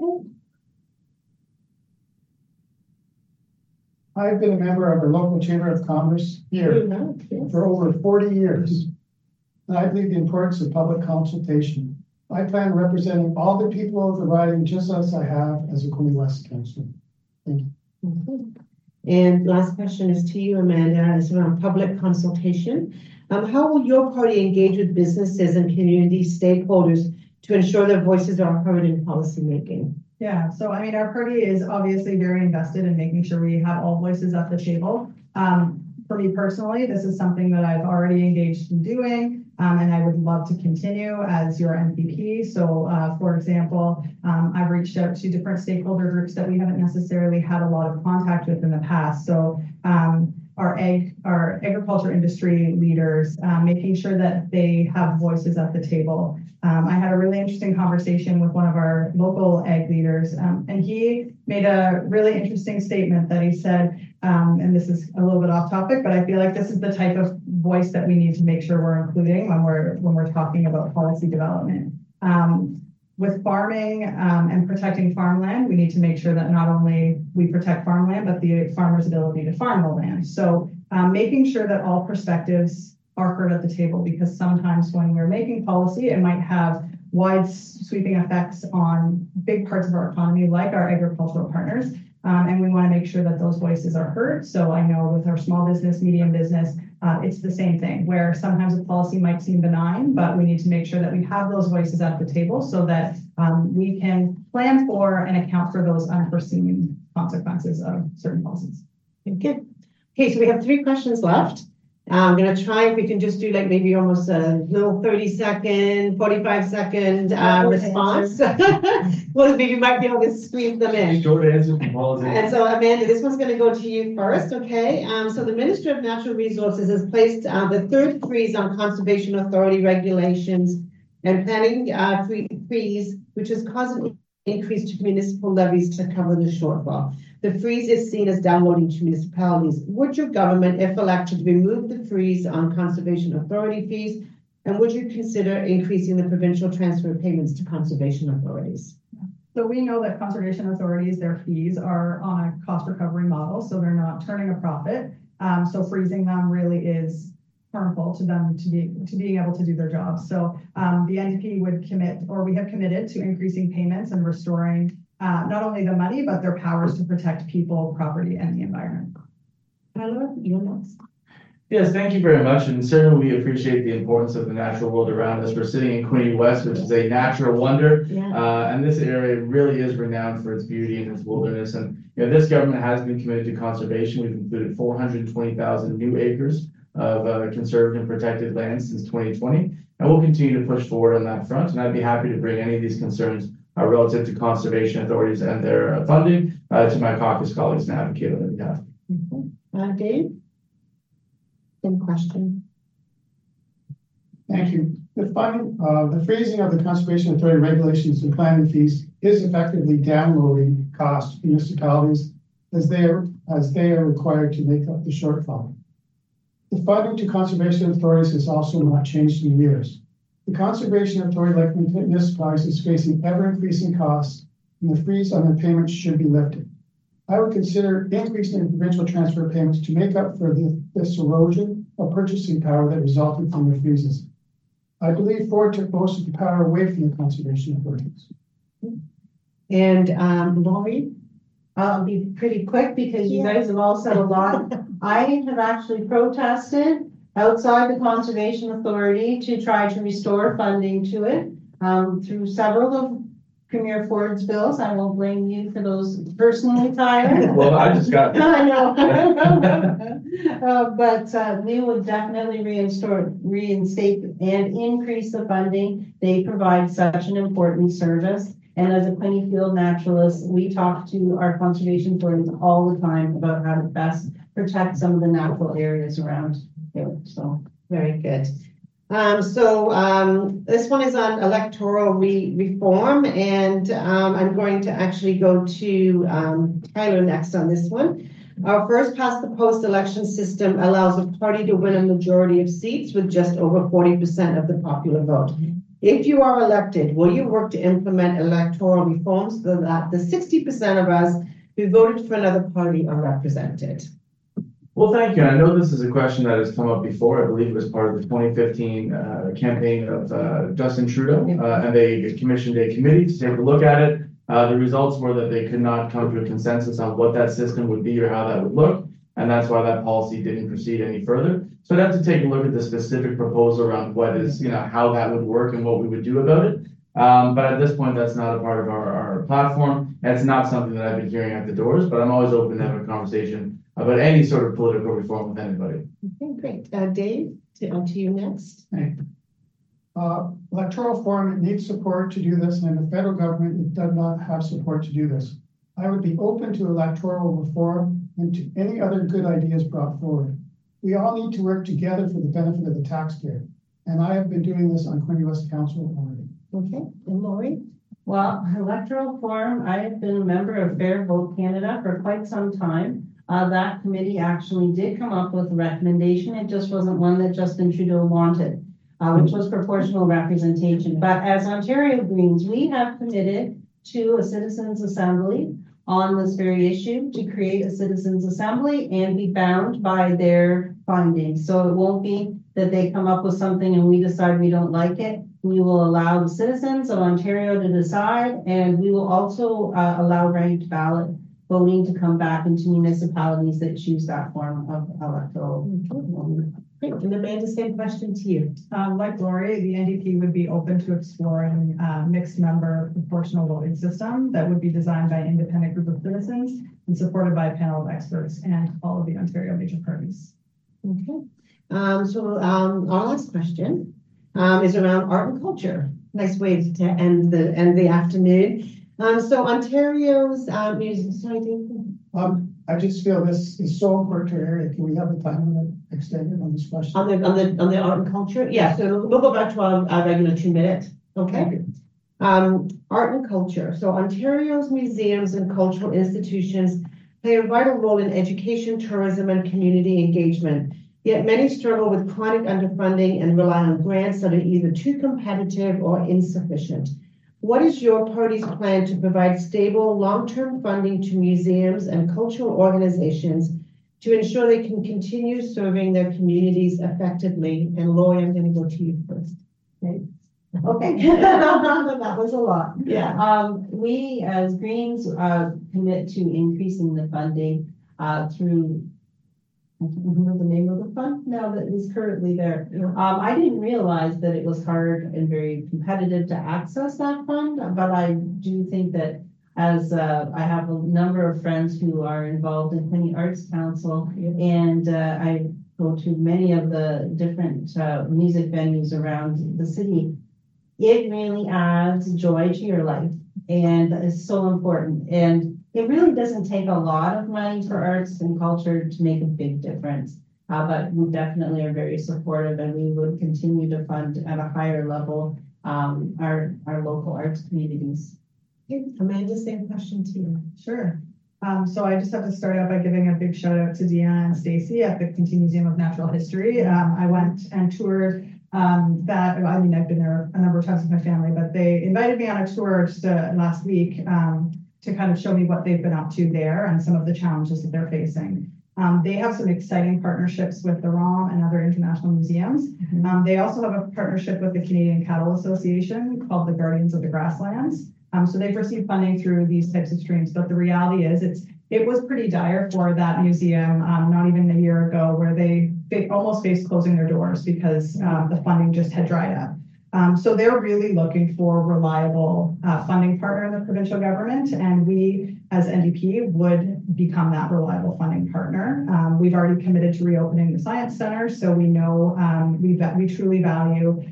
I've been a member of the local Chamber of Commerce here for over 40 years. And I believe the importance of public consultation. I plan representing all the people of the riding just as I have as a Queen West councillor. Thank you. And last question is to you, Amanda. It's around public consultation. How will your party engage with businesses and community stakeholders to ensure their voices are heard in policymaking? Yeah, so I mean, our party is obviously very invested in making sure we have all voices at the table. For me personally, this is something that I've already engaged in doing, and I would love to continue as your MPP. So, for example, I've reached out to different stakeholder groups that we haven't necessarily had a lot of contact with in the past. So, our agriculture industry leaders, making sure that they have voices at the table. I had a really interesting conversation with one of our local ag leaders, and he made a really interesting statement that he said, and this is a little bit off topic, but I feel like this is the type of voice that we need to make sure we're including when we're talking about policy development. With farming and protecting farmland, we need to make sure that not only we protect farmland, but the farmer's ability to farm the land. So making sure that all perspectives are heard at the table, because sometimes when we're making policy, it might have wide sweeping effects on big parts of our economy, like our agricultural partners. And we want to make sure that those voices are heard. So I know with our small business, medium business, it's the same thing, where sometimes a policy might seem benign, but we need to make sure that we have those voices at the table so that we can plan for and account for those unforeseen consequences of certain policies. Thank you. Okay, so we have 3 questions left. I'm going to try if we can just do like maybe almost a little 30-second, 45-second response. Well, maybe you might be able to squeeze them in. Short answer from policy. And so, Amanda, this one's going to go to you first, okay? So the Minister of Natural Resources has placed the 3rd freeze on Conservation Authority regulations and planning freeze, which has caused an increase to municipal levies to cover the shortfall. The freeze is seen as downloading to municipalities. Would your government, if elected, remove the freeze on Conservation Authority fees? And would you consider increasing the provincial transfer payments to conservation authorities? So we know that conservation authorities, their fees are on a cost recovery model, so they're not turning a profit. So freezing them really is harmful to them to being able to do their job. So the NDP would commit, or we have committed to increasing payments and restoring not only the money, but their powers to protect people, property, and the environment. Tyler, you're next. Yes, thank you very much. And certainly we appreciate the importance of the natural world around us. We're sitting in Queenie West, which is a natural wonder. Yeah. And this area really is renowned for its beauty and its wilderness. And this government has been committed to conservation. We've included 420,000 new acres of conserved and protected land since 2020. And we'll continue to push forward on that front. And I'd be happy to bring any of these concerns relative to conservation authorities and their funding to my caucus colleagues and advocate on their behalf. Dave? Same question. Thank you. The freezing of the Conservation Authority regulations and planning fees is effectively downloading costs to municipalities as they are required to make up the shortfall. The funding to conservation authorities has also not changed in years. The Conservation Authority, like municipalities, is facing ever-increasing costs, and the freeze on their payments should be lifted. I would consider increasing the provincial transfer payments to make up for this erosion of purchasing power that resulted from the freezes. I believe Ford took most of the power away from the conservation authorities. And Laurie? I'll be pretty quick because you guys have all said a lot. I have actually protested outside the Conservation Authority to try to restore funding to it through several of Premier Ford's bills. I won't blame you for those personally, Tyler. Well, I just got. I know. But we would definitely reinstate and increase the funding. They provide such an important service. And as a Quinte Field naturalist, we talk to our conservation authorities all the time about how to best protect some of the natural areas around here. So Very good. This one is on electoral reform, and I'm going to actually go to Tyler next on this one. Our first past the post election system allows a party to win a majority of seats with just over 40% of the popular vote. If you are elected, will you work to implement electoral reforms so that the 60% of us who voted for another party are represented? Well, thank you. I know this is a question that has come up before. I believe it was part of the 2015 campaign of Justin Trudeau, and they commissioned a committee to take a look at it. The results were that they could not come to a consensus on what that system would be or how that would look, and that's why that policy didn't proceed any further. So I'd have to take a look at the specific proposal around what is, how that would work and what we would do about it. But at this point, that's not a part of our platform. That's not something that I've been hearing at the doors, but I'm always open to have a conversation about any sort of political reform with anybody. Okay, great. Dave, on to you next. Electoral reform, it needs support to do this, and in the federal government, it does not have support to do this. I would be open to electoral reform and to any other good ideas brought forward. We all need to work together for the benefit of the taxpayer, and I have been doing this on Quinte West Council already. Okay, and Lori? well, electoral reform, I have been a member of Fair Vote Canada for quite some time. That committee actually did come up with a recommendation. It just wasn't one that Justin Trudeau wanted, which was proportional representation. But as Ontario Greens, we have committed to a citizens' assembly on this very issue, to create a citizens' assembly and be bound by their findings. So it won't be that they come up with something and we decide we don't like it. We will allow the citizens of Ontario to decide, and we will also allow ranked ballot voting to come back into municipalities that choose that form of electoral. Great. And Amanda, same question to you. Like Lori, the NDP would be open to exploring a mixed member proportional voting system that would be designed by an independent group of citizens and supported by a panel of experts and all of the Ontario major parties. Okay. Our last question is around art and culture. Nice way to end the afternoon. So Ontario's music. Sorry, I just feel this is so important to our area. Can we have the time limit extended on this question? on the art and culture. Yeah. So we'll go back to our regular 2 minutes. Okay. Art and culture. So Ontario's museums and cultural institutions play a vital role in education, tourism, and community engagement. Yet many struggle with chronic underfunding and rely on grants that are either too competitive or insufficient. What is your party's plan to provide stable, long-term funding to museums and cultural organizations to ensure they can continue serving their communities effectively? And Lori, I'm going to go to you first. Okay, that was a lot. Yeah. We as Greens commit to increasing the funding through, I can't remember the name of the fund now that is currently there. I didn't realize that it was hard and very competitive to access that fund, but I do think that as I have a number of friends who are involved in Quinte Arts Council, and I go to many of the different music venues around the city. It really adds joy to your life and is so important. And it really doesn't take a lot of money for arts and culture to make a big difference. But we definitely are very supportive, and we would continue to fund at a higher level our local arts communities. Amanda, same question to you. Sure. So I just have to start out by giving a big shout out to Deanna and Stacy at the Quinte Museum of Natural History. I went and toured I've been there a number of times with my family, but they invited me on a tour just last week to kind of show me what they've been up to there and some of the challenges that they're facing. They have some exciting partnerships with the ROM and other international museums. Mm-hmm. They also have a partnership with the Canadian Cattle Association called the Guardians of the Grasslands. So they've received funding through these types of streams, but the reality is it was pretty dire for that museum not even a year ago, where they almost faced closing their doors because the funding just had dried up. So they're really looking for a reliable funding partner in the provincial government, and we as NDP would become that reliable funding partner. We've already committed to reopening the Science Center, so we know we truly value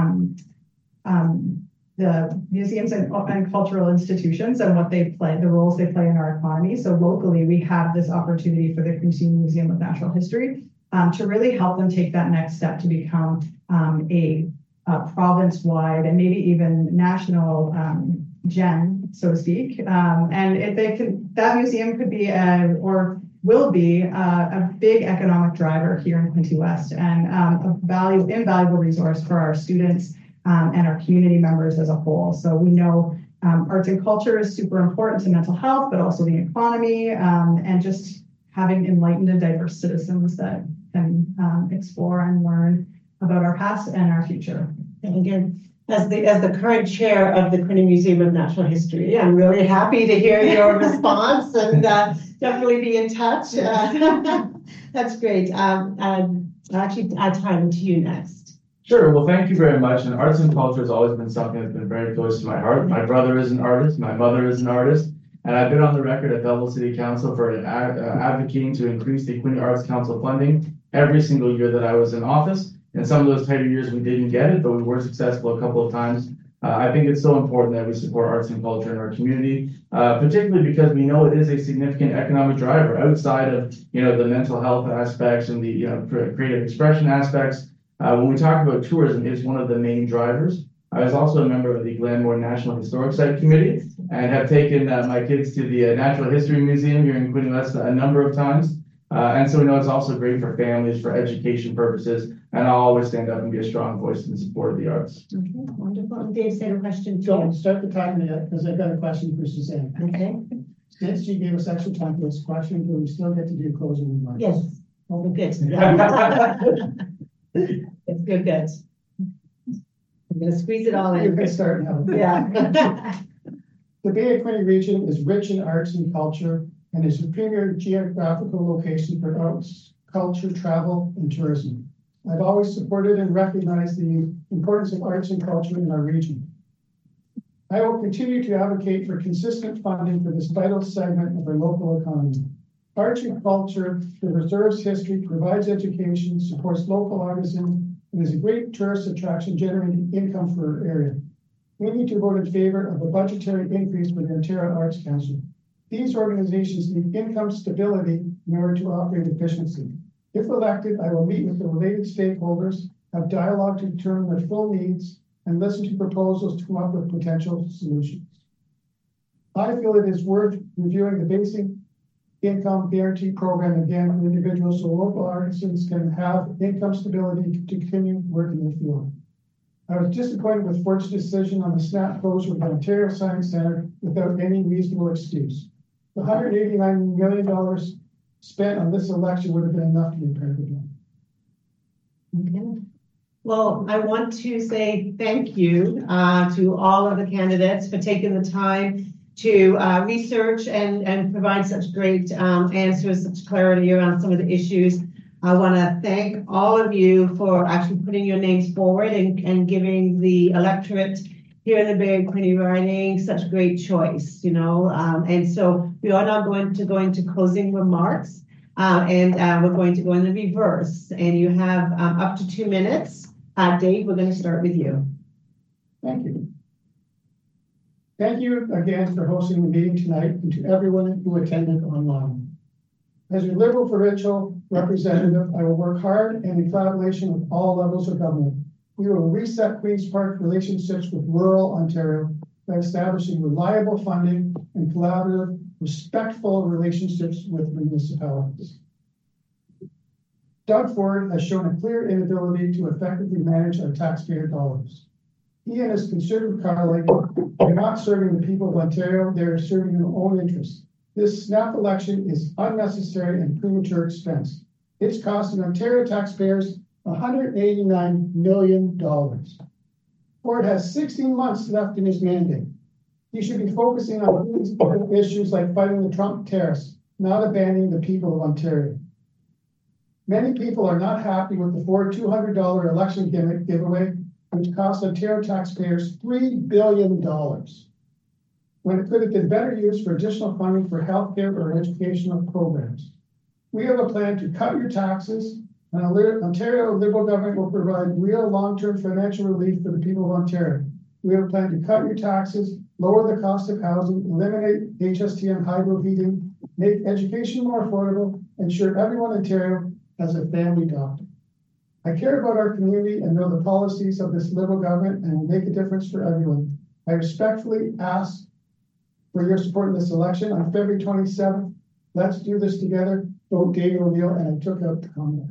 the museums and cultural institutions and what they play, the roles they play in our economy. So locally, we have this opportunity for the Queenston Museum of Natural History to really help them take that next step to become a province-wide and maybe even national gem, so to speak. And if they can, that museum could be or will be a big economic driver here in Quinte West, and a invaluable resource for our students and our community members as a whole. So we know arts and culture is super important to mental health, but also the economy, and just having enlightened and diverse citizens that can explore and learn about our past and our future. And again, as the current chair of the Quinte Museum of Natural History, I'm really happy to hear your response, and definitely be in touch. That's great. Actually, time to you next. Sure. Well, thank you very much. And arts and culture has always been something that's been very close to my heart. My brother is an artist. My mother is an artist. And I've been on the record at Belleville City Council for advocating to increase the Quinte Arts Council funding every single year that I was in office. In some of those tighter years, we didn't get it, but we were successful a couple of times. I think it's so important that we support arts and culture in our community, particularly because we know it is a significant economic driver outside of, the mental health aspects and the, creative expression aspects. When we talk about tourism, it's one of the main drivers. I was also a member of the Glenmore National Historic Site Committee and have taken my kids to the Natural History Museum here in Quinte West a number of times. And so we know it's also great for families, for education purposes, and I'll always stand up and be a strong voice in support of the arts. Okay, wonderful. And Dave said a question too. Don't start the timer yet, because I've got a question for Suzanne. Okay. Since she gave us extra time for this question, will we still get to do closing remarks? Yes. Oh, good. It's good. I'm going to squeeze it all in. You're going to start now. Yeah. The Bay of Quinte region is rich in arts and culture and is a premier geographical location for arts, culture, travel, and tourism. I've always supported and recognized the importance of arts and culture in our region. I will continue to advocate for consistent funding for this vital segment of our local economy. Arts and culture preserves history, provides education, supports local artisans, and is a great tourist attraction generating income for our area. We need to vote in favor of a budgetary increase for the Ontario Arts Council. These organizations need income stability in order to operate efficiently. If elected, I will meet with the related stakeholders, have dialogue to determine their full needs, and listen to proposals to come up with potential solutions. I feel it is worth reviewing the basic income guarantee program again for individuals so local artisans can have income stability to continue working in the field. I was disappointed with Fort's decision on the snap closure of the Ontario Science Centre without any reasonable excuse. The $189 million spent on this election would have been enough to repair the bill. Okay. Well, I want to say thank you to all of the candidates for taking the time to research and provide such great answers, such clarity around some of the issues. I want to thank all of you for actually putting your names forward and giving the electorate here in the Bay of Quinte riding such great choice, and so we are now going to go into closing remarks, and we're going to go in the reverse, and you have up to 2 minutes. Dave, we're going to start with you. Thank you. Thank you again for hosting the meeting tonight and to everyone who attended online. As your Liberal provincial representative, I will work hard and in collaboration with all levels of government. We will reset Queen's Park relationships with rural Ontario by establishing reliable funding and collaborative, respectful relationships with municipalities. Doug Ford has shown a clear inability to effectively manage our taxpayer dollars. He and his Conservative colleague are not serving the people of Ontario, they are serving their own interests. This snap election is unnecessary and premature expense. It's costing Ontario taxpayers $189 million. Ford has 16 months left in his mandate. He should be focusing on issues like fighting the Trump tariffs, not abandoning the people of Ontario. Many people are not happy with the Ford $200 election giveaway which costs Ontario taxpayers $3 billion, when it could have been better used for additional funding for healthcare or educational programs. We have a plan to cut your taxes, and Ontario Liberal government will provide real long-term financial relief for the people of Ontario. We have a plan to cut your taxes, lower the cost of housing, eliminate HST and hydro heating, make education more affordable, ensure everyone in Ontario has a family doctor. I care about our community and know the policies of this Liberal government and will make a difference for everyone. I respectfully ask for your support in this election on February 27th. Let's do this together. Vote David O'Neill, and I took out the comment.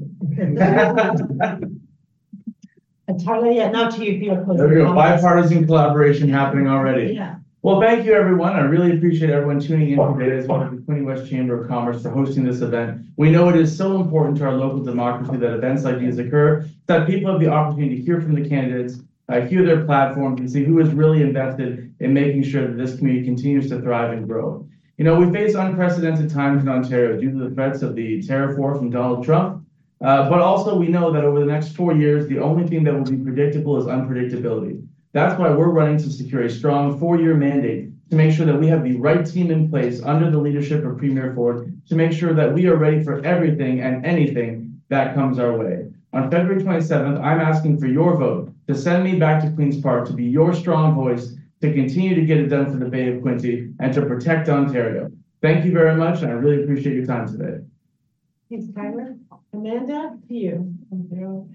Natalia, now to you for your closing There we go, comments. bipartisan collaboration happening already. Yeah. Well, thank you, everyone. I really appreciate everyone tuning in today, as well as the Quinte West Chamber of Commerce for hosting this event. We know it is so important to our local democracy that events like these occur, that people have the opportunity to hear from the candidates, hear their platforms, and see who is really invested in making sure that this community continues to thrive and grow. You know, we face unprecedented times in Ontario due to the threats of the tariff war from Donald Trump. But also we know that over the next 4 years, the only thing that will be predictable is unpredictability. That's why we're running to secure a strong 4-year mandate to make sure that we have the right team in place under the leadership of Premier Ford to make sure that we are ready for everything and anything that comes our way. On February 27th, I'm asking for your vote to send me back to Queen's Park to be your strong voice to continue to get it done for the Bay of Quinte and to protect Ontario. Thank you very much, and I really appreciate your time today. Thanks, Tyler. Amanda, to you. Thank you.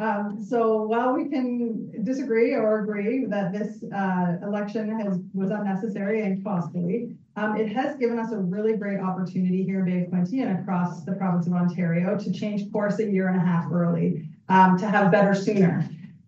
So while we can disagree or agree that this election was unnecessary and costly, it has given us a really great opportunity here in Bay of Quinte and across the province of Ontario to change course a year and a half early, to have better sooner.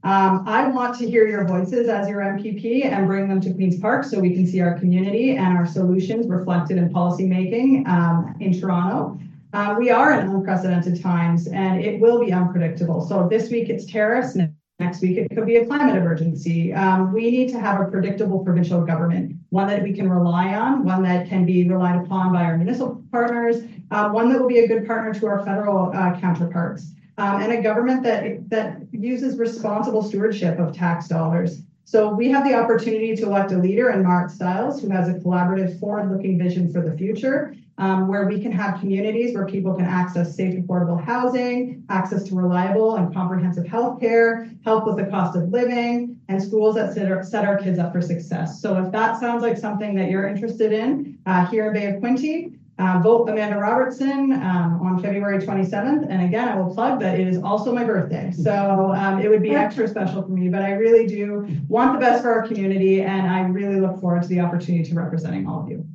I want to hear your voices as your MPP and bring them to Queen's Park so we can see our community and our solutions reflected in policy making in Toronto. We are in unprecedented times and it will be unpredictable. So this week it's tariffs, next week it could be a climate emergency. We need to have a predictable provincial government, one that we can rely on, one that can be relied upon by our municipal partners, one that will be a good partner to our federal counterparts, and a government that uses responsible stewardship of tax dollars. So we have the opportunity to elect a leader in Mark Stiles, who has a collaborative, forward-looking vision for the future, where we can have communities where people can access safe, affordable housing, access to reliable and comprehensive health care, help with the cost of living, and schools that set our kids up for success. So if that sounds like something that you're interested in here in Bay of Quinte, vote Amanda Robertson on February 27th. And again, I will plug that it is also my birthday. So it would be extra special for me, but I really do want the best for our community. And I really look forward to the opportunity to representing all of you.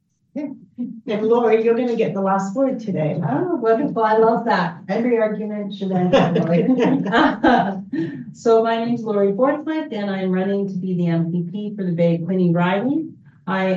And Lori, you're going to get the last word today. Oh, wonderful. I love that. Every argument should end with Lori. So my name is Lori Borthwick, and I'm running to be the MPP for the Bay of Quinte riding. I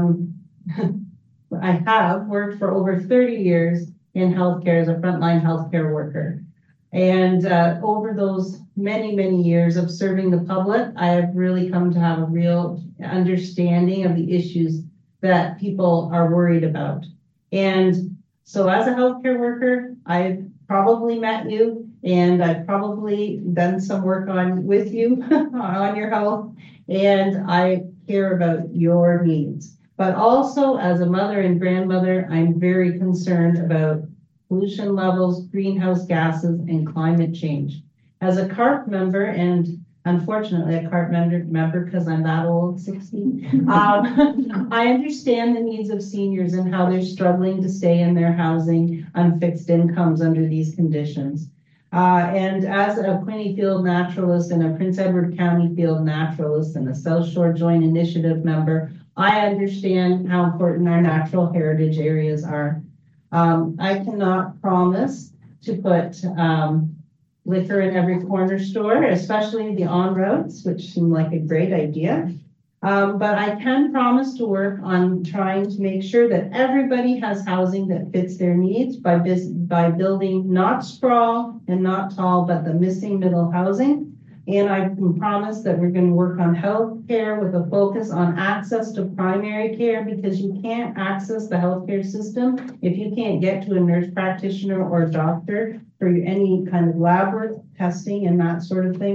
have worked for over 30 years in healthcare as a frontline healthcare worker. And over those many, many years of serving the public, I have really come to have a real understanding of the issues that people are worried about. And so as a healthcare worker, I've probably met you and I've probably done some work with you on your health, and I care about your needs. But also as a mother and grandmother, I'm very concerned about pollution levels, greenhouse gases, and climate change. As a CARP member, and unfortunately a CARP member because I'm that old, 60, I understand the needs of seniors and how they're struggling to stay in their housing on fixed incomes under these conditions. And as a Quinte Field naturalist and a Prince Edward County Field naturalist and a South Shore Joint Initiative member, I understand how important our natural heritage areas are. I cannot promise to put liquor in every corner store, especially the on-roads, which seem like a great idea. But I can promise to work on trying to make sure that everybody has housing that fits their needs by building not sprawl and not tall, but the missing middle housing. And I can promise that we're going to work on health care with a focus on access to primary care, because you can't access the healthcare system if you can't get to a nurse practitioner or a doctor for any kind of lab work, testing, and that sort of thing.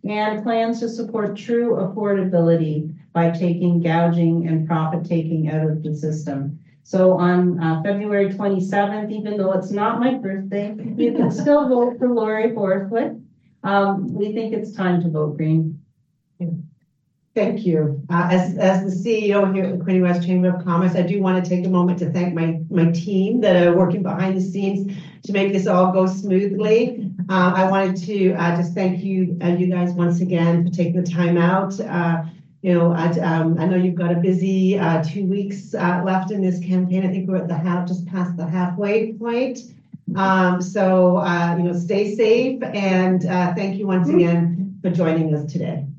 and plans to support true affordability by taking gouging and profit taking out of the system. So on February 27th, even though it's not my birthday, you can still vote for Lori Borthwick. We think it's time to vote green. Thank you. As the CEO here at the Quinte West Chamber of Commerce, I do want to take a moment to thank my team that are working behind the scenes to make this all go smoothly. I wanted to just thank you guys once again for taking the time out. I know you've got a busy 2 weeks left in this campaign. I think we're at just past the halfway point. So stay safe, and thank you once again for joining us today.